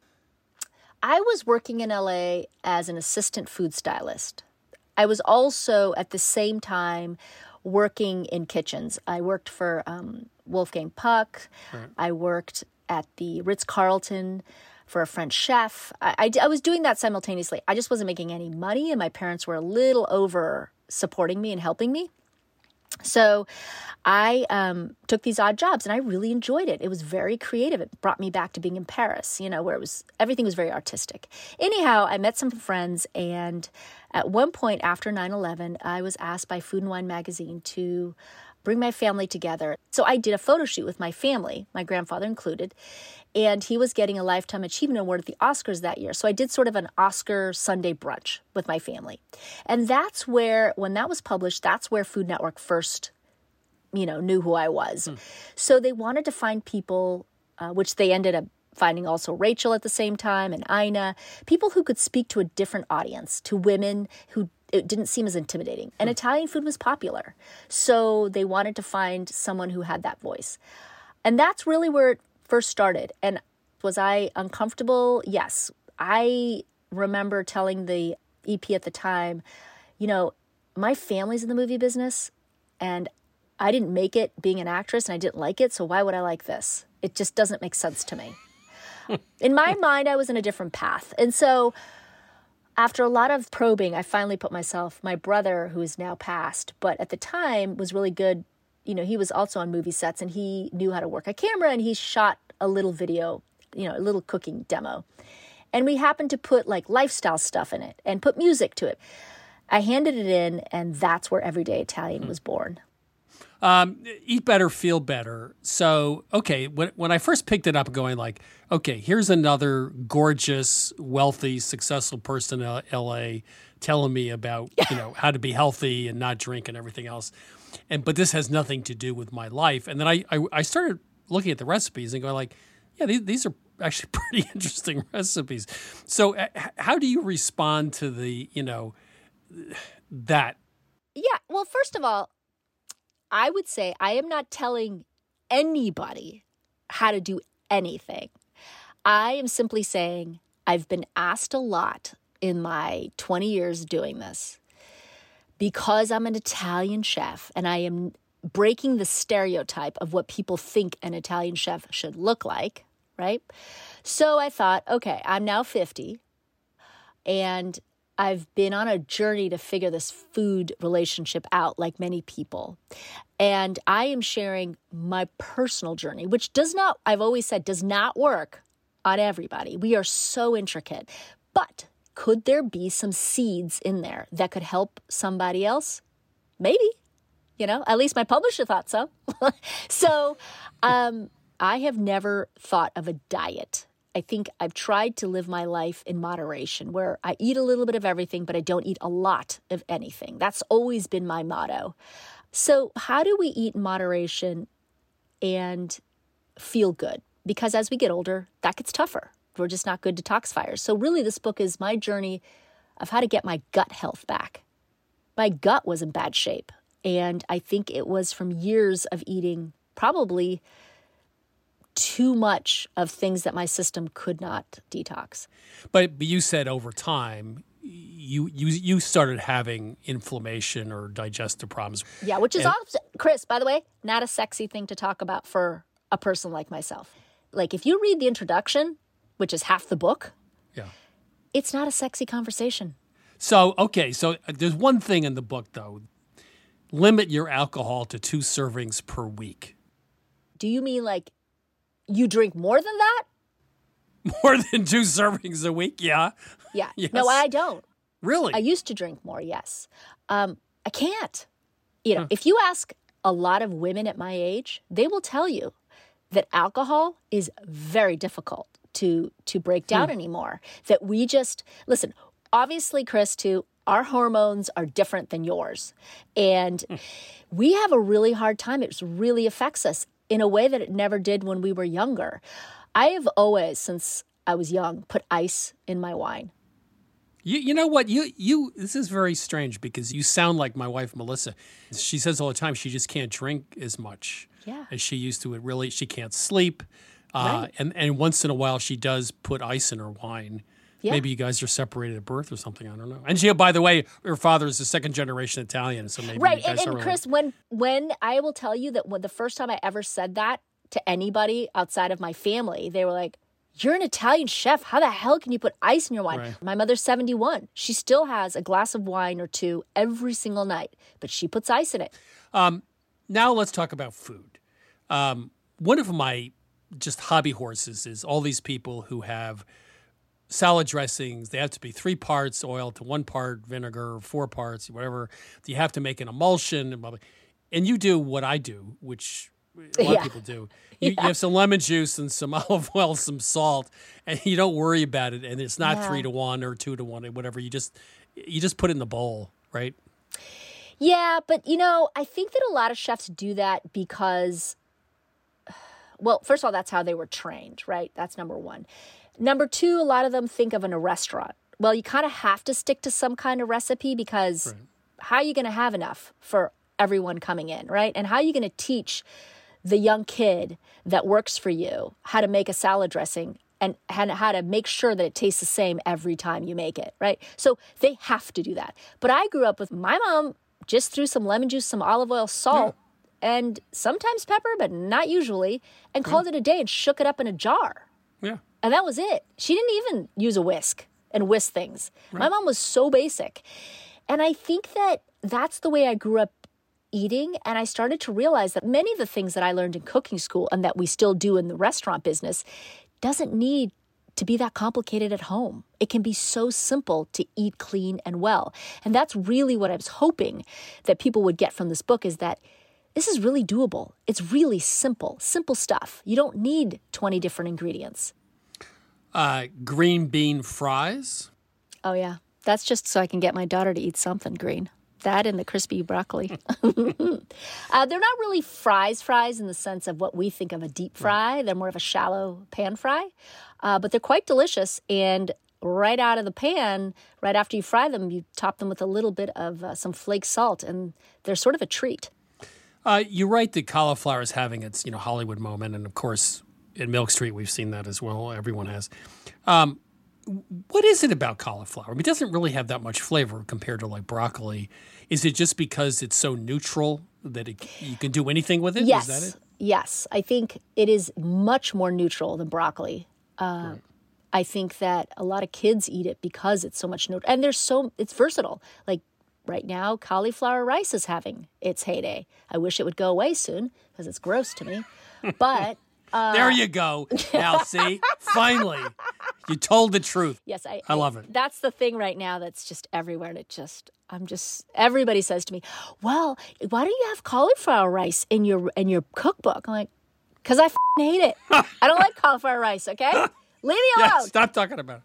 S23: I was working in L A as an assistant food stylist. I was also at the same time working in kitchens. I worked for um, Wolfgang Puck. Right. I worked at the Ritz-Carlton for a French chef. I, I, I was doing that simultaneously. I just wasn't making any money, and my parents were a little over supporting me and helping me. So I um, took these odd jobs, and I really enjoyed it. It was very creative. It brought me back to being in Paris, you know, where it was everything was very artistic. Anyhow, I met some friends, and at one point after nine eleven, I was asked by Food and Wine magazine to bring my family together. So I did a photo shoot with my family, my grandfather included, and he was getting a Lifetime Achievement Award at the Oscars that year. So I did sort of an Oscar Sunday brunch with my family. And that's where, when that was published, that's where Food Network first, you know, knew who I was. Hmm. So they wanted to find people, uh, which they ended up finding also Rachel at the same time and Ina, people who could speak to a different audience, to women who it didn't seem as intimidating. And Italian food was popular. So they wanted to find someone who had that voice. And that's really where it first started. And was I uncomfortable? Yes. I remember telling the E P at the time, you know, my family's in the movie business and I didn't make it being an actress and I didn't like it. So why would I like this? It just doesn't make sense to me. In my mind, I was in a different path. And so after a lot of probing, I finally put myself, my brother, who is now passed, but at the time was really good. You know, he was also on movie sets and he knew how to work a camera and he shot a little video, you know, a little cooking demo. And we happened to put like lifestyle stuff in it and put music to it. I handed it in and that's where Everyday Italian was born.
S1: Um, eat better, feel better. So, okay, when when I first picked it up, going like, okay, here's another gorgeous, wealthy, successful person in L A telling me about you know how to be healthy and not drink and everything else, and but this has nothing to do with my life. And then I I, I started looking at the recipes and going like, yeah, these these are actually pretty interesting recipes. So, uh, how do you respond to the you know that?
S23: Yeah, well, first of all, I would say I am not telling anybody how to do anything. I am simply saying I've been asked a lot in my twenty years doing this because I'm an Italian chef and I am breaking the stereotype of what people think an Italian chef should look like, right? So I thought, okay, I'm now fifty and I've been on a journey to figure this food relationship out like many people. And I am sharing my personal journey, which does not, I've always said, does not work on everybody. We are so intricate. But could there be some seeds in there that could help somebody else? Maybe. You know, at least my publisher thought so. so um, I have never thought of a diet. I think I've tried to live my life in moderation where I eat a little bit of everything, but I don't eat a lot of anything. That's always been my motto. So how do we eat in moderation and feel good? Because as we get older, that gets tougher. We're just not good detoxifiers. So really this book is my journey of how to get my gut health back. My gut was in bad shape. And I think it was from years of eating probably too much of things that my system could not detox.
S1: But, but you said over time, you you you started having inflammation or digestive problems.
S23: Yeah, which is
S1: and,
S23: also, Chris, by the way, not a sexy thing to talk about for a person like myself. Like if you read the introduction, which is half the book,
S1: yeah,
S23: it's not a sexy conversation.
S1: So, okay, so there's one thing in the book, though. Limit your alcohol to two servings per week.
S23: Do you mean like you drink more than that?
S1: More than two servings a week, yeah.
S23: Yeah.
S1: Yes.
S23: No, I don't.
S1: Really?
S23: I used to drink more, yes. Um, I can't. You know, huh. If you ask a lot of women at my age, they will tell you that alcohol is very difficult to to break down hmm. anymore. That we just, listen, obviously, Chris, too, our hormones are different than yours. And hmm. we have a really hard time. It really affects us in a way that it never did when we were younger. I have always, since I was young, put ice in my wine.
S1: You you know what? You you this is very strange because you sound like my wife, Melissa. She says all the time she just can't drink as much
S23: yeah.
S1: as she used to. It really, she can't sleep. Uh,
S23: right.
S1: and, and once in a while, she does put ice in her wine.
S23: Yeah.
S1: Maybe you guys are separated at birth or something. I don't know. And she, by the way, her father is a second generation Italian, so maybe
S23: right.
S1: you guys
S23: and, and
S1: are
S23: Chris, when when I will tell you that when the first time I ever said that to anybody outside of my family, they were like, "You're an Italian chef. How the hell can you put ice in your wine?" Right. My mother's seventy-one. She still has a glass of wine or two every single night, but she puts ice in it.
S1: Um, now let's talk about food. Um, one of my just hobby horses is all these people who have salad dressings. They have to be three parts oil to one part vinegar, four parts, whatever. You have to make an emulsion. And, blah, blah. And you do what I do, which a lot
S23: yeah.
S1: of people do. You,
S23: yeah.
S1: you have some lemon juice and some olive oil, some salt, and you don't worry about it. And it's not
S23: yeah.
S1: three to one or two to one or whatever. You just you just put it in the bowl, right?
S23: Yeah, but, you know, I think that a lot of chefs do that because, well, first of all, that's how they were trained, right? That's number one. Number two, a lot of them think of in a restaurant. Well, you kind of have to stick to some kind of recipe because right. how are you going to have enough for everyone coming in, right? And how are you going to teach the young kid that works for you how to make a salad dressing and how to make sure that it tastes the same every time you make it, right? So they have to do that. But I grew up with my mom just threw some lemon juice, some olive oil, salt, yeah. and sometimes pepper, but not usually, and called yeah. it a day and shook it up in a jar.
S1: Yeah.
S23: And that was it. She didn't even use a whisk and whisk things. Right. My mom was so basic. And I think that that's the way I grew up eating. And I started to realize that many of the things that I learned in cooking school and that we still do in the restaurant business doesn't need to be that complicated at home. It can be so simple to eat clean and well. And that's really what I was hoping that people would get from this book, is that this is really doable. It's really simple, simple stuff. You don't need twenty different ingredients.
S1: Uh, green bean fries?
S23: Oh, yeah. That's just so I can get my daughter to eat something green. That and the crispy broccoli. uh, they're not really fries fries in the sense of what we think of a deep fry. They're more of a shallow pan fry. Uh, but they're quite delicious. And right out of the pan, right after you fry them, you top them with a little bit of uh, some flake salt. And they're sort of a treat.
S1: Uh, you write that cauliflower is having its, you know, Hollywood moment. And, of course, in Milk Street, we've seen that as well. Everyone has. Um, What is it about cauliflower? I mean, it doesn't really have that much flavor compared to like broccoli. Is it just because it's so neutral that it, you can do anything with it?
S23: Yes.
S1: Is that it?
S23: Yes. I think it is much more neutral than broccoli. Uh, right. I think that a lot of kids eat it because it's so much neutral. And there's so, it's versatile. Like right now, cauliflower rice is having its heyday. I wish it would go away soon because it's gross to me. But... Uh,
S1: there you go. Now, see, finally, you told the truth.
S23: Yes, I,
S1: I love it.
S23: That's the thing right now that's just everywhere. And it just, I'm just, everybody says to me, well, why don't you have cauliflower rice in your in your cookbook? I'm like, because I f***ing hate it. I don't like cauliflower rice, okay? Leave me alone.
S1: Yeah, stop talking about it.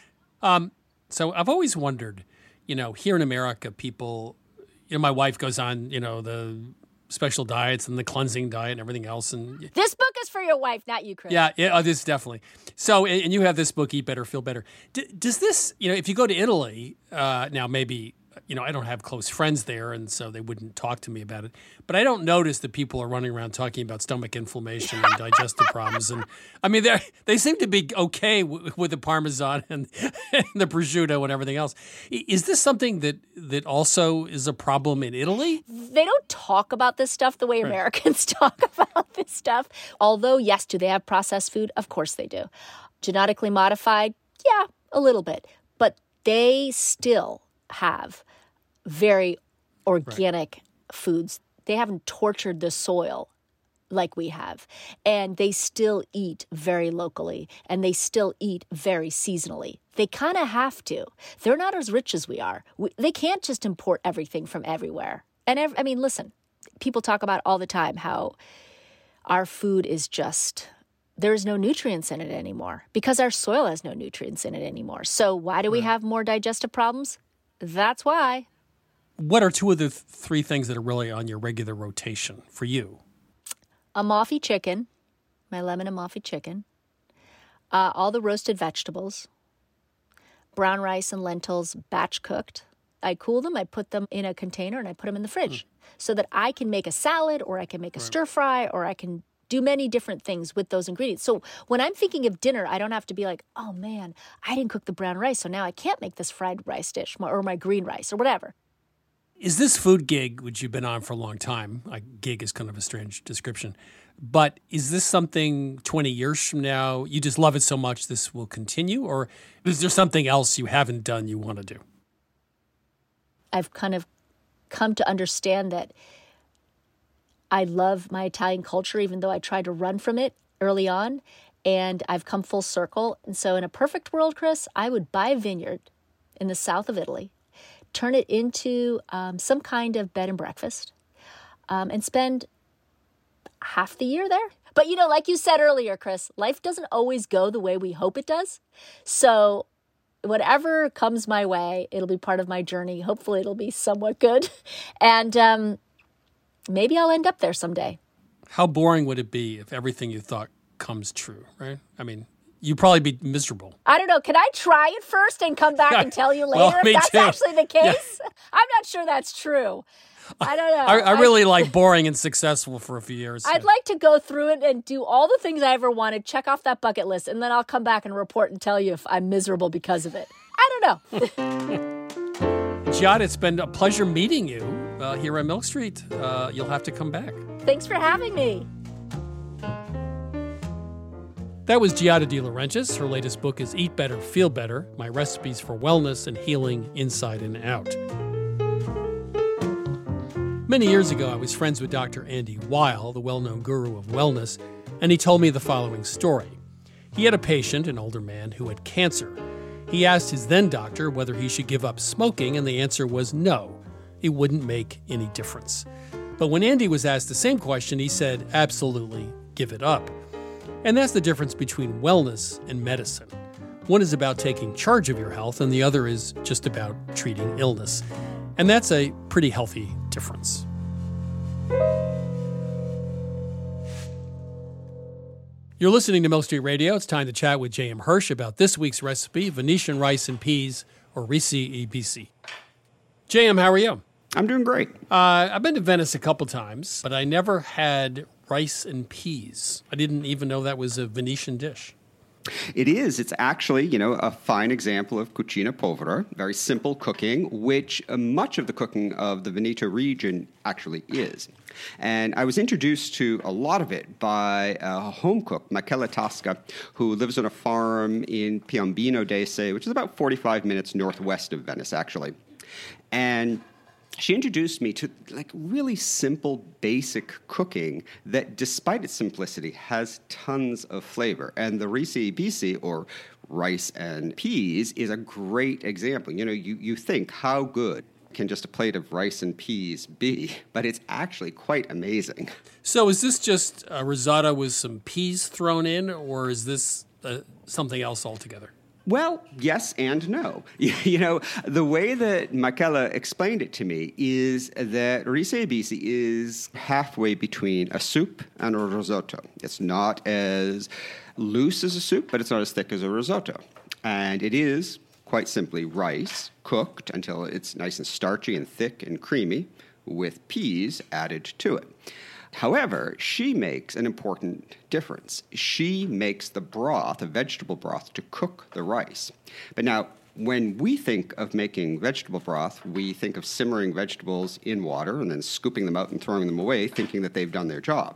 S1: Um, so I've always wondered, you know, here in America, people, you know, my wife goes on, you know, the special diets and the cleansing diet and everything else. And
S23: this book is for your wife, not you, Chris.
S1: Yeah, yeah, oh, this definitely. So, and you have this book, Eat Better, Feel Better. D- does this, you know, if you go to Italy, uh, now maybe, you know, I don't have close friends there, and so they wouldn't talk to me about it. But I don't notice that people are running around talking about stomach inflammation and digestive problems. And I mean, they they seem to be okay w- with the Parmesan and, and the prosciutto and everything else. Is this something that, that also is a problem in Italy?
S23: They don't talk about this stuff the way right. Americans talk about this stuff. Although, yes, do they have processed food? Of course they do. Genetically modified? Yeah, a little bit. But they still have very organic right. foods. They haven't tortured the soil like we have. And they still eat very locally, and they still eat very seasonally. They kind of have to. They're not as rich as we are. We, they can't just import everything from everywhere. And ev- I mean, listen, people talk about all the time how our food is just, there's no nutrients in it anymore because our soil has no nutrients in it anymore. So why do we right. have more digestive problems? That's why.
S1: What are two of the th- three things that are really on your regular rotation for you?
S23: Amalfi chicken, my lemon Amalfi chicken, uh, all the roasted vegetables, brown rice and lentils batch cooked. I cool them, I put them in a container, and I put them in the fridge mm. so that I can make a salad, or I can make a right. stir fry, or I can do many different things with those ingredients. So when I'm thinking of dinner, I don't have to be like, oh man, I didn't cook the brown rice, so now I can't make this fried rice dish or my green rice or whatever.
S1: Is this food gig, which you've been on for a long time, like gig is kind of a strange description, but is this something twenty years from now, you just love it so much this will continue, or is there something else you haven't done you want to do?
S23: I've kind of come to understand that I love my Italian culture, even though I tried to run from it early on, and I've come full circle. And so in a perfect world, Chris, I would buy a vineyard in the south of Italy, turn it into um, some kind of bed and breakfast, um, and spend half the year there. But, you know, like you said earlier, Chris, life doesn't always go the way we hope it does. So whatever comes my way, it'll be part of my journey. Hopefully it'll be somewhat good. And um, maybe I'll end up there someday.
S1: How boring would it be if everything you thought comes true, right? I mean, you'd probably be miserable.
S23: I don't know. Can I try it first and come back and tell you later
S1: well,
S23: if that's
S1: too.
S23: actually the case?
S1: Yeah.
S23: I'm not sure that's true. I don't know.
S1: I, I really like boring and successful for a few years.
S23: I'd like to go through it and do all the things I ever wanted, check off that bucket list, and then I'll come back and report and tell you if I'm miserable because of it. I don't know.
S1: Giada, it's been a pleasure meeting you uh, here on Milk Street. Uh, you'll have to come back.
S23: Thanks for having me.
S1: That was Giada De Laurentiis. Her latest book is Eat Better, Feel Better, My Recipes for Wellness and Healing Inside and Out. Many years ago, I was friends with Doctor Andy Weil, the well-known guru of wellness, and he told me the following story. He had a patient, an older man, who had cancer. He asked his then doctor whether he should give up smoking, and the answer was no. It wouldn't make any difference. But when Andy was asked the same question, he said, absolutely, give it up. And that's the difference between wellness and medicine. One is about taking charge of your health, and the other is just about treating illness. And that's a pretty healthy difference. You're listening to Milk Street Radio. It's time to chat with J M. Hirsch about this week's recipe, Venetian rice and peas, or Risi e Bisi. J M, how are you?
S2: I'm doing great.
S1: Uh, I've been to Venice a couple times, but I never had rice and peas. I didn't even know that was a Venetian dish.
S2: It is. It's actually, you know, a fine example of cucina povera, very simple cooking, which uh, much of the cooking of the Veneto region actually is. And I was introduced to a lot of it by a home cook, Michela Tasca, who lives on a farm in Piombino d'Esse, which is about forty-five minutes northwest of Venice, actually. And she introduced me to like really simple, basic cooking that, despite its simplicity, has tons of flavor. And the Risi e Bisi, or rice and peas, is a great example. You know, you, you think, how good can just a plate of rice and peas be? But it's actually quite amazing.
S1: So is this just a risotto with some peas thrown in, or is this uh, something else altogether?
S2: Well, yes and no. You know, the way that Michela explained it to me is that Risi e Bisi is halfway between a soup and a risotto. It's not as loose as a soup, but it's not as thick as a risotto. And it is, quite simply, rice cooked until it's nice and starchy and thick and creamy, with peas added to it. However, she makes an important difference. She makes the broth, a vegetable broth, to cook the rice. But now, when we think of making vegetable broth, we think of simmering vegetables in water and then scooping them out and throwing them away, thinking that they've done their job.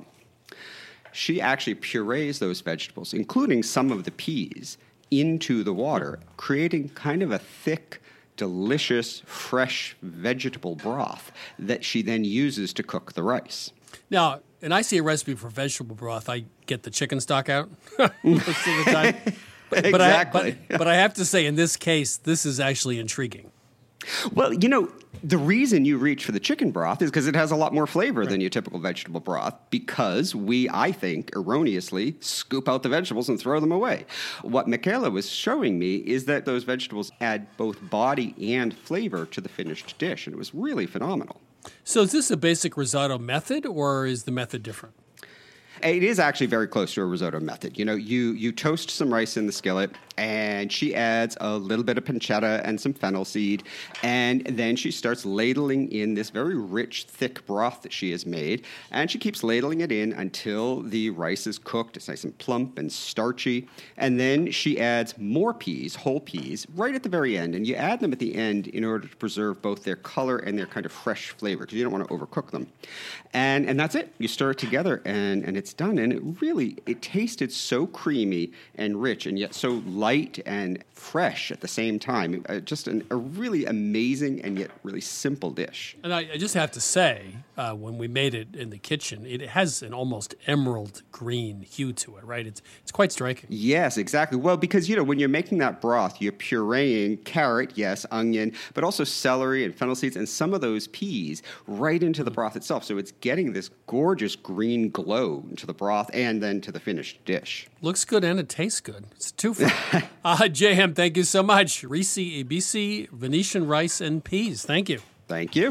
S2: She actually purees those vegetables, including some of the peas, into the water, creating kind of a thick, delicious, fresh vegetable broth that she then uses to cook the rice.
S1: Now, and I see a recipe for vegetable broth, I get the chicken stock out most of the time. But,
S2: exactly.
S1: But I, but, but I have to say, in this case, this is actually intriguing.
S2: Well, you know, the reason you reach for the chicken broth is because it has a lot more flavor right. than your typical vegetable broth, because we, I think, erroneously scoop out the vegetables and throw them away. What Michela was showing me is that those vegetables add both body and flavor to the finished dish, and it was really phenomenal.
S1: So is this a basic risotto method, or is the method different?
S2: It is actually very close to a risotto method. You know, you, you toast some rice in the skillet, and she adds a little bit of pancetta and some fennel seed, and then she starts ladling in this very rich, thick broth that she has made, and she keeps ladling it in until the rice is cooked. It's nice and plump and starchy, and then she adds more peas, whole peas, right at the very end, and you add them at the end in order to preserve both their color and their kind of fresh flavor, because you don't want to overcook them. And and that's it. You stir it together, and, and it's done, and it really, it tasted so creamy and rich, and yet so light and fresh at the same time. Uh, just an, a really amazing and yet really simple dish.
S1: And I, I just have to say, uh, when we made it in the kitchen, it has an almost emerald green hue to it, right? It's it's quite striking.
S2: Yes, exactly. Well, because, you know, when you're making that broth, you're pureeing carrot, yes, onion, but also celery and fennel seeds and some of those peas right into the broth itself. So it's getting this gorgeous green glow into the broth and then to the finished dish.
S1: Looks good and it tastes good. It's a twofer. uh, J M, thank you so much. Risi e Bisi, Venetian rice and peas. Thank you.
S2: Thank you.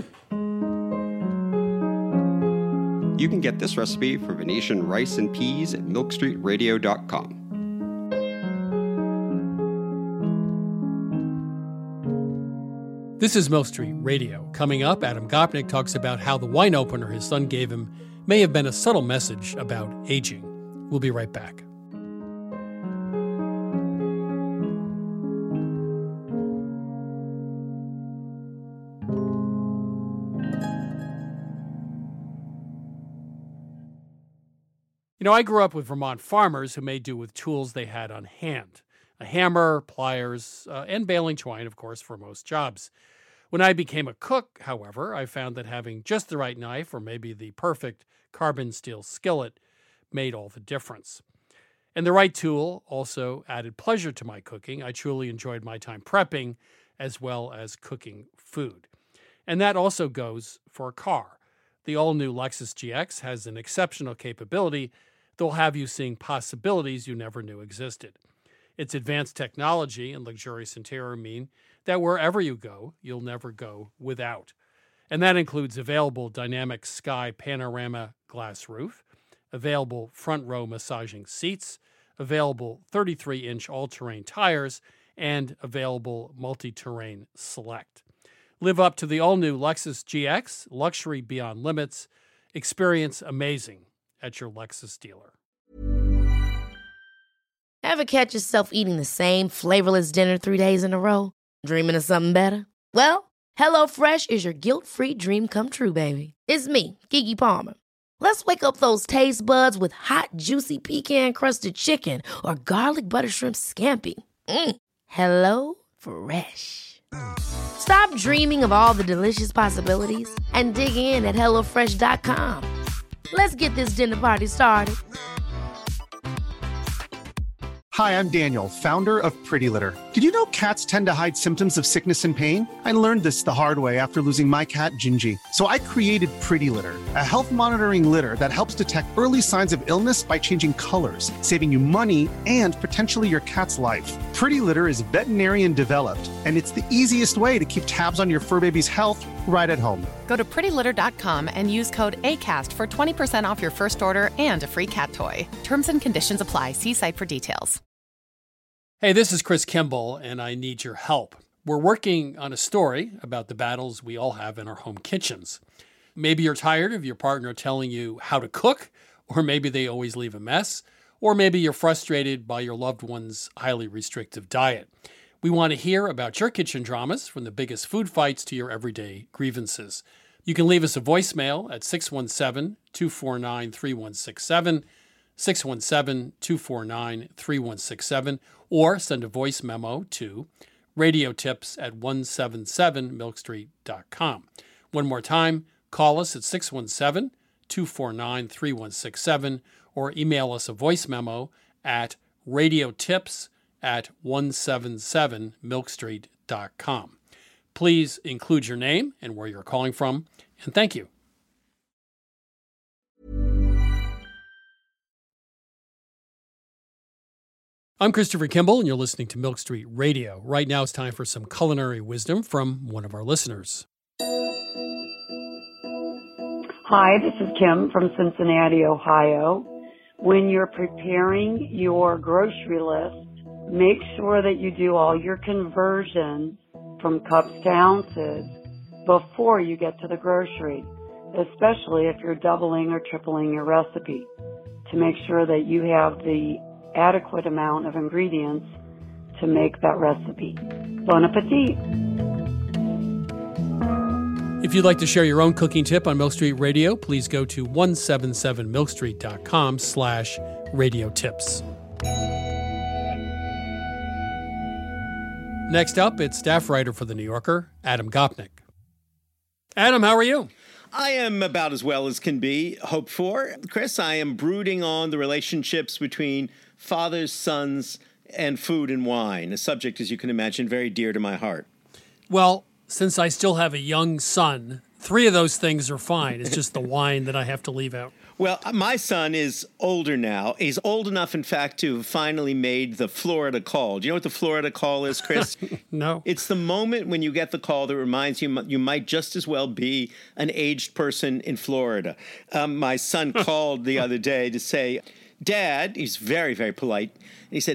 S2: You can get this recipe for Venetian rice and peas at milk street radio dot com.
S1: This is Milk Street Radio. Coming up, Adam Gopnik talks about how the wine opener his son gave him may have been a subtle message about aging. We'll be right back. You know, I grew up with Vermont farmers who made do with tools they had on hand. A hammer, pliers, uh, and baling twine, of course, for most jobs. When I became a cook, however, I found that having just the right knife or maybe the perfect carbon steel skillet made all the difference. And the right tool also added pleasure to my cooking. I truly enjoyed my time prepping as well as cooking food. And that also goes for a car. The all-new Lexus G X has an exceptional capability that will have you seeing possibilities you never knew existed. Its advanced technology and luxurious interior mean that wherever you go, you'll never go without. And that includes available dynamic sky panorama glass roof, available front row massaging seats, available thirty-three inch all-terrain tires, and available multi-terrain select. Live up to the all-new Lexus G X, luxury beyond limits. Experience amazing at your Lexus dealer.
S3: Ever catch yourself eating the same flavorless dinner three days in a row? Dreaming of something better? Well, HelloFresh is your guilt-free dream come true, baby. It's me, Keke Palmer. Let's wake up those taste buds with hot, juicy pecan-crusted chicken or garlic butter shrimp scampi. Mm. Hello Fresh. Stop dreaming of all the delicious possibilities and dig in at hello fresh dot com. Let's get this dinner party started.
S4: Hi, I'm Daniel, founder of Pretty Litter. Did you know cats tend to hide symptoms of sickness and pain? I learned this the hard way after losing my cat, Gingy. So I created Pretty Litter, a health monitoring litter that helps detect early signs of illness by changing colors, saving you money and potentially your cat's life. Pretty Litter is veterinarian developed, and it's the easiest way to keep tabs on your fur baby's health right at home.
S5: Go to pretty litter dot com and use code ACAST for twenty percent off your first order and a free cat toy. Terms and conditions apply. See site for details.
S1: Hey, this is Chris Kimball, and I need your help. We're working on a story about the battles we all have in our home kitchens. Maybe you're tired of your partner telling you how to cook, or maybe they always leave a mess, or maybe you're frustrated by your loved one's highly restrictive diet. We want to hear about your kitchen dramas, from the biggest food fights to your everyday grievances. You can leave us a voicemail at six one seven, two four nine, three one six seven, six one seven, two four nine, three one six seven, or send a voice memo to radiotips at one seven seven milk street dot com. One more time, call us at six one seven, two four nine, three one six seven, or email us a voice memo at radiotips at one seven seven milk street dot com. Please include your name and where you're calling from, and thank you. I'm Christopher Kimball, and you're listening to Milk Street Radio. Right now it's time for some culinary wisdom from one of our listeners.
S24: Hi, this is Kim from Cincinnati, Ohio. When you're preparing your grocery list, make sure that you do all your conversions from cups to ounces before you get to the grocery, especially if you're doubling or tripling your recipe, to make sure that you have the adequate amount of ingredients to make that recipe. Bon appetit!
S1: If you'd like to share your own cooking tip on Milk Street Radio, please go to one seven seven milk street dot com slash radio tips. Next up, it's staff writer for The New Yorker, Adam Gopnik. Adam, how are you?
S25: I am about as well as can be hoped for. Chris, I am brooding on the relationships between fathers, sons, and food and wine, a subject, as you can imagine, very dear to my heart.
S1: Well, since I still have a young son, three of those things are fine. It's just the wine that I have to leave out.
S25: Well, my son is older now. He's old enough, in fact, to have finally made the Florida call. Do you know what the Florida call is, Chris?
S1: No.
S25: It's the moment when you get the call that reminds you you might just as well be an aged person in Florida. Um, my son called the other day to say, Dad, he's very, very polite. And he said, Dad,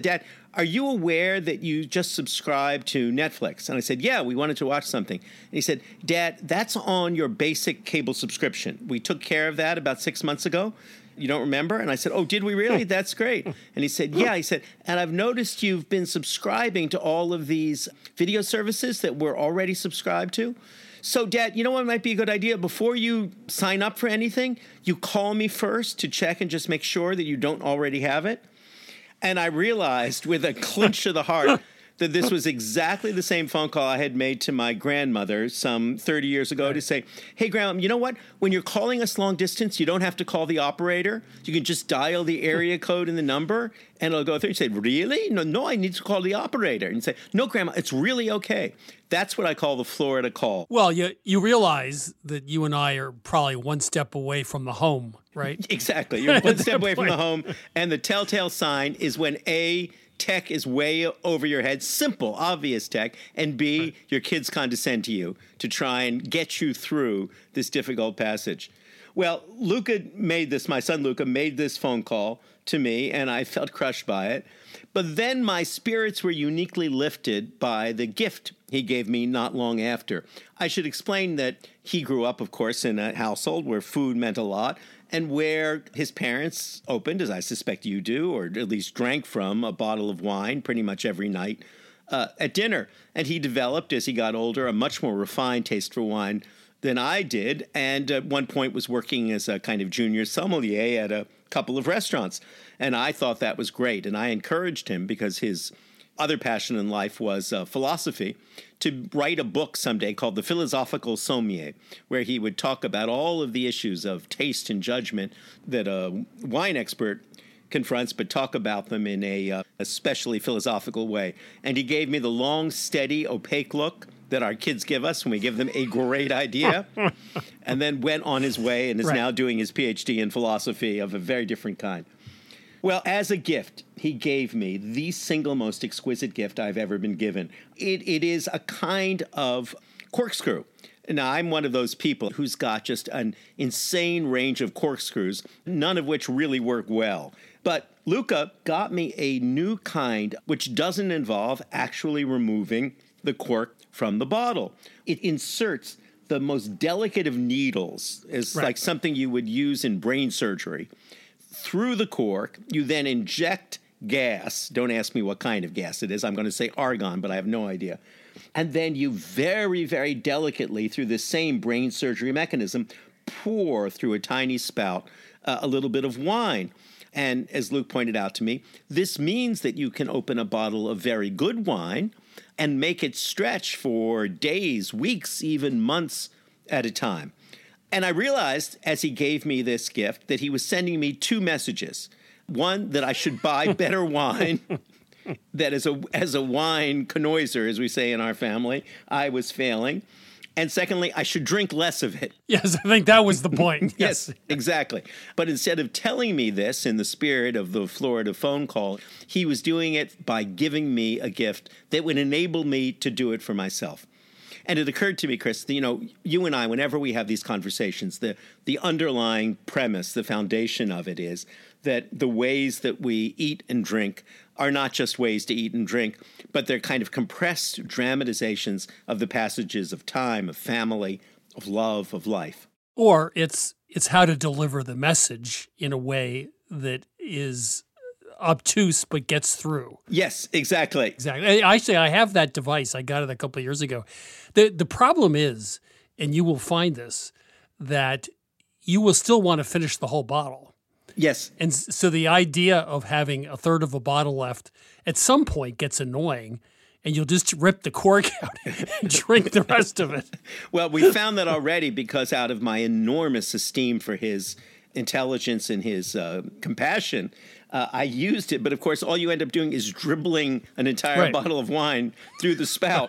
S25: are you aware that you just subscribed to Netflix? And I said, yeah, we wanted to watch something. And he said, Dad, that's on your basic cable subscription. We took care of that about six months ago. You don't remember? And I said, oh, did we really? That's great. And he said, yeah. He said, and I've noticed you've been subscribing to all of these video services that we're already subscribed to. So, Dad, you know what might be a good idea? Before you sign up for anything, you call me first to check and just make sure that you don't already have it. And I realized with a clinch of the heart that this was exactly the same phone call I had made to my grandmother some thirty years ago to say, hey, Grandma, you know what? When you're calling us long distance, you don't have to call the operator. You can just dial the area code and the number, and it'll go through. You say, really? No, no, I need to call the operator. And you say, no, Grandma, it's really okay. That's what I call the Florida call.
S1: Well, you, you realize that you and I are probably one step away from the home, right?
S25: Exactly. You're one step away from the home, and the telltale sign is when A, tech is way over your head, simple, obvious tech, and B, right. your kids condescend to you to try and get you through this difficult passage. Well, Luca made this, my son Luca made this phone call to me, and I felt crushed by it. But then my spirits were uniquely lifted by the gift he gave me not long after. I should explain that he grew up, of course, in a household where food meant a lot, and where his parents opened, as I suspect you do, or at least drank from, a bottle of wine pretty much every night uh, at dinner. And he developed, as he got older, a much more refined taste for wine than I did, and at one point was working as a kind of junior sommelier at a couple of restaurants. And I thought that was great, and I encouraged him, because his other passion in life was uh, philosophy, to write a book someday called The Philosophical Sommelier, where he would talk about all of the issues of taste and judgment that a wine expert confronts, but talk about them in a uh, especially philosophical way. And he gave me the long, steady, opaque look that our kids give us when we give them a great idea, and then went on his way and is right. now doing his P H D in philosophy of a very different kind. Well, as a gift, he gave me the single most exquisite gift I've ever been given. It, it is a kind of corkscrew. Now, I'm one of those people who's got just an insane range of corkscrews, none of which really work well. But Luca got me a new kind, which doesn't involve actually removing the cork from the bottle. It inserts the most delicate of needles, as right. like something you would use in brain surgery, through the cork. You then inject gas. Don't ask me what kind of gas it is. I'm going to say argon, but I have no idea. And then you very, very delicately, through the same brain surgery mechanism, pour through a tiny spout uh, a little bit of wine. And as Luke pointed out to me, this means that you can open a bottle of very good wine and make it stretch for days, weeks, even months at a time. And I realized, as he gave me this gift, that he was sending me two messages. One, that I should buy better wine, that as a, as a wine connoisseur, as we say in our family, I was failing. And secondly, I should drink less of it.
S1: Yes, I think that was the point.
S25: Yes. Yes, exactly. But instead of telling me this in the spirit of the Florida phone call, he was doing it by giving me a gift that would enable me to do it for myself. And it occurred to me, Chris, that, you know, you and I, whenever we have these conversations, the, the underlying premise, the foundation of it is that the ways that we eat and drink are not just ways to eat and drink, but they're kind of compressed dramatizations of the passages of time, of family, of love, of life.
S1: Or it's it's how to deliver the message in a way that is obtuse but gets through.
S25: Yes, exactly.
S1: Exactly. Actually, I have that device. I got it a couple of years ago. The the problem is, and you will find this, that you will still want to finish the whole bottle.
S25: Yes.
S1: And so the idea of having a third of a bottle left at some point gets annoying, and you'll just rip the cork out and drink the rest of it.
S25: Well, we found that already, because out of my enormous esteem for his intelligence and his uh, compassion, uh, I used it. But of course, all you end up doing is dribbling an entire right. bottle of wine through the spout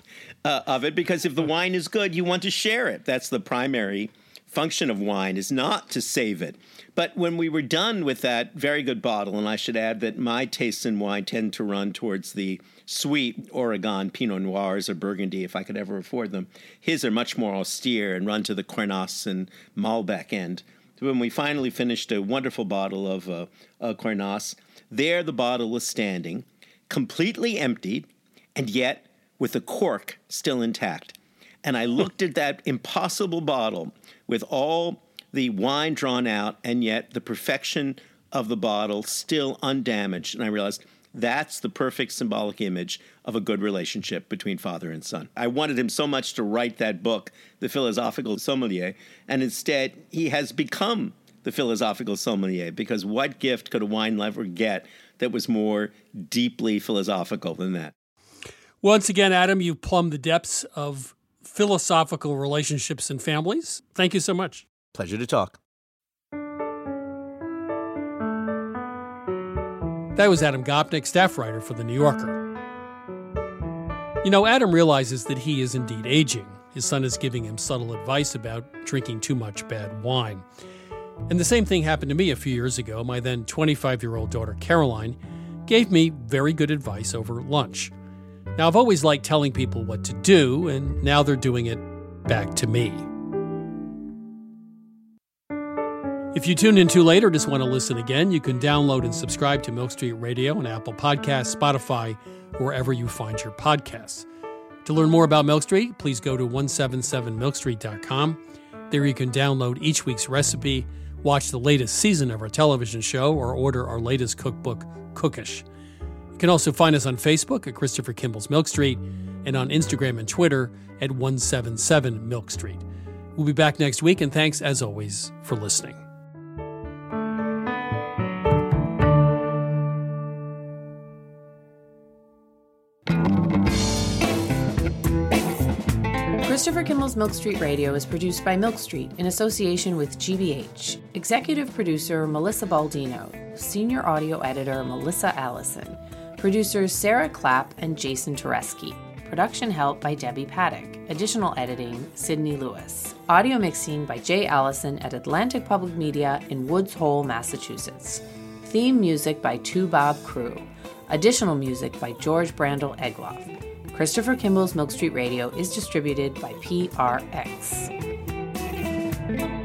S25: uh, of it, because if the wine is good, you want to share it. That's the primary function of wine, is not to save it. But when we were done with that very good bottle, and I should add that my tastes in wine tend to run towards the sweet Oregon Pinot Noirs or Burgundy, if I could ever afford them. His are much more austere and run to the Cornas and Malbec end. When we finally finished a wonderful bottle of uh, uh, Cornas, there the bottle was standing, completely emptied, and yet with the cork still intact. And I looked at that impossible bottle with all the wine drawn out, and yet the perfection of the bottle still undamaged. And I realized that's the perfect symbolic image of a good relationship between father and son. I wanted him so much to write that book, The Philosophical Sommelier, and instead he has become the Philosophical Sommelier, because what gift could a wine lover get that was more deeply philosophical than that?
S1: Once again, Adam, you've plumbed the depths of philosophical relationships and families. Thank you so much.
S7: Pleasure to talk.
S1: That was Adam Gopnik, staff writer for The New Yorker. You know, Adam realizes that he is indeed aging. His son is giving him subtle advice about drinking too much bad wine. And the same thing happened to me a few years ago. My then twenty-five-year-old daughter, Caroline, gave me very good advice over lunch. Now, I've always liked telling people what to do, and now they're doing it back to me. If you tuned in too late or just want to listen again, you can download and subscribe to Milk Street Radio on Apple Podcasts, Spotify, or wherever you find your podcasts. To learn more about Milk Street, please go to one seventy-seven milk street dot com. There you can download each week's recipe, watch the latest season of our television show, or order our latest cookbook, Cookish. You can also find us on Facebook at Christopher Kimball's Milk Street and on Instagram and Twitter at one seventy-seven milk street. We'll be back next week, and thanks, as always, for listening.
S8: Christopher Kimball's Milk Street Radio is produced by Milk Street in association with G B H. Executive producer Melissa Baldino. Senior audio editor Melissa Allison. Producers Sarah Clapp and Jason Tereski. Production help by Debbie Paddock. Additional editing, Sydney Lewis. Audio mixing by Jay Allison at Atlantic Public Media in Woods Hole, Massachusetts. Theme music by Two Bob Crew. Additional music by George Brandel Egloff. Christopher Kimball's Milk Street Radio is distributed by P R X.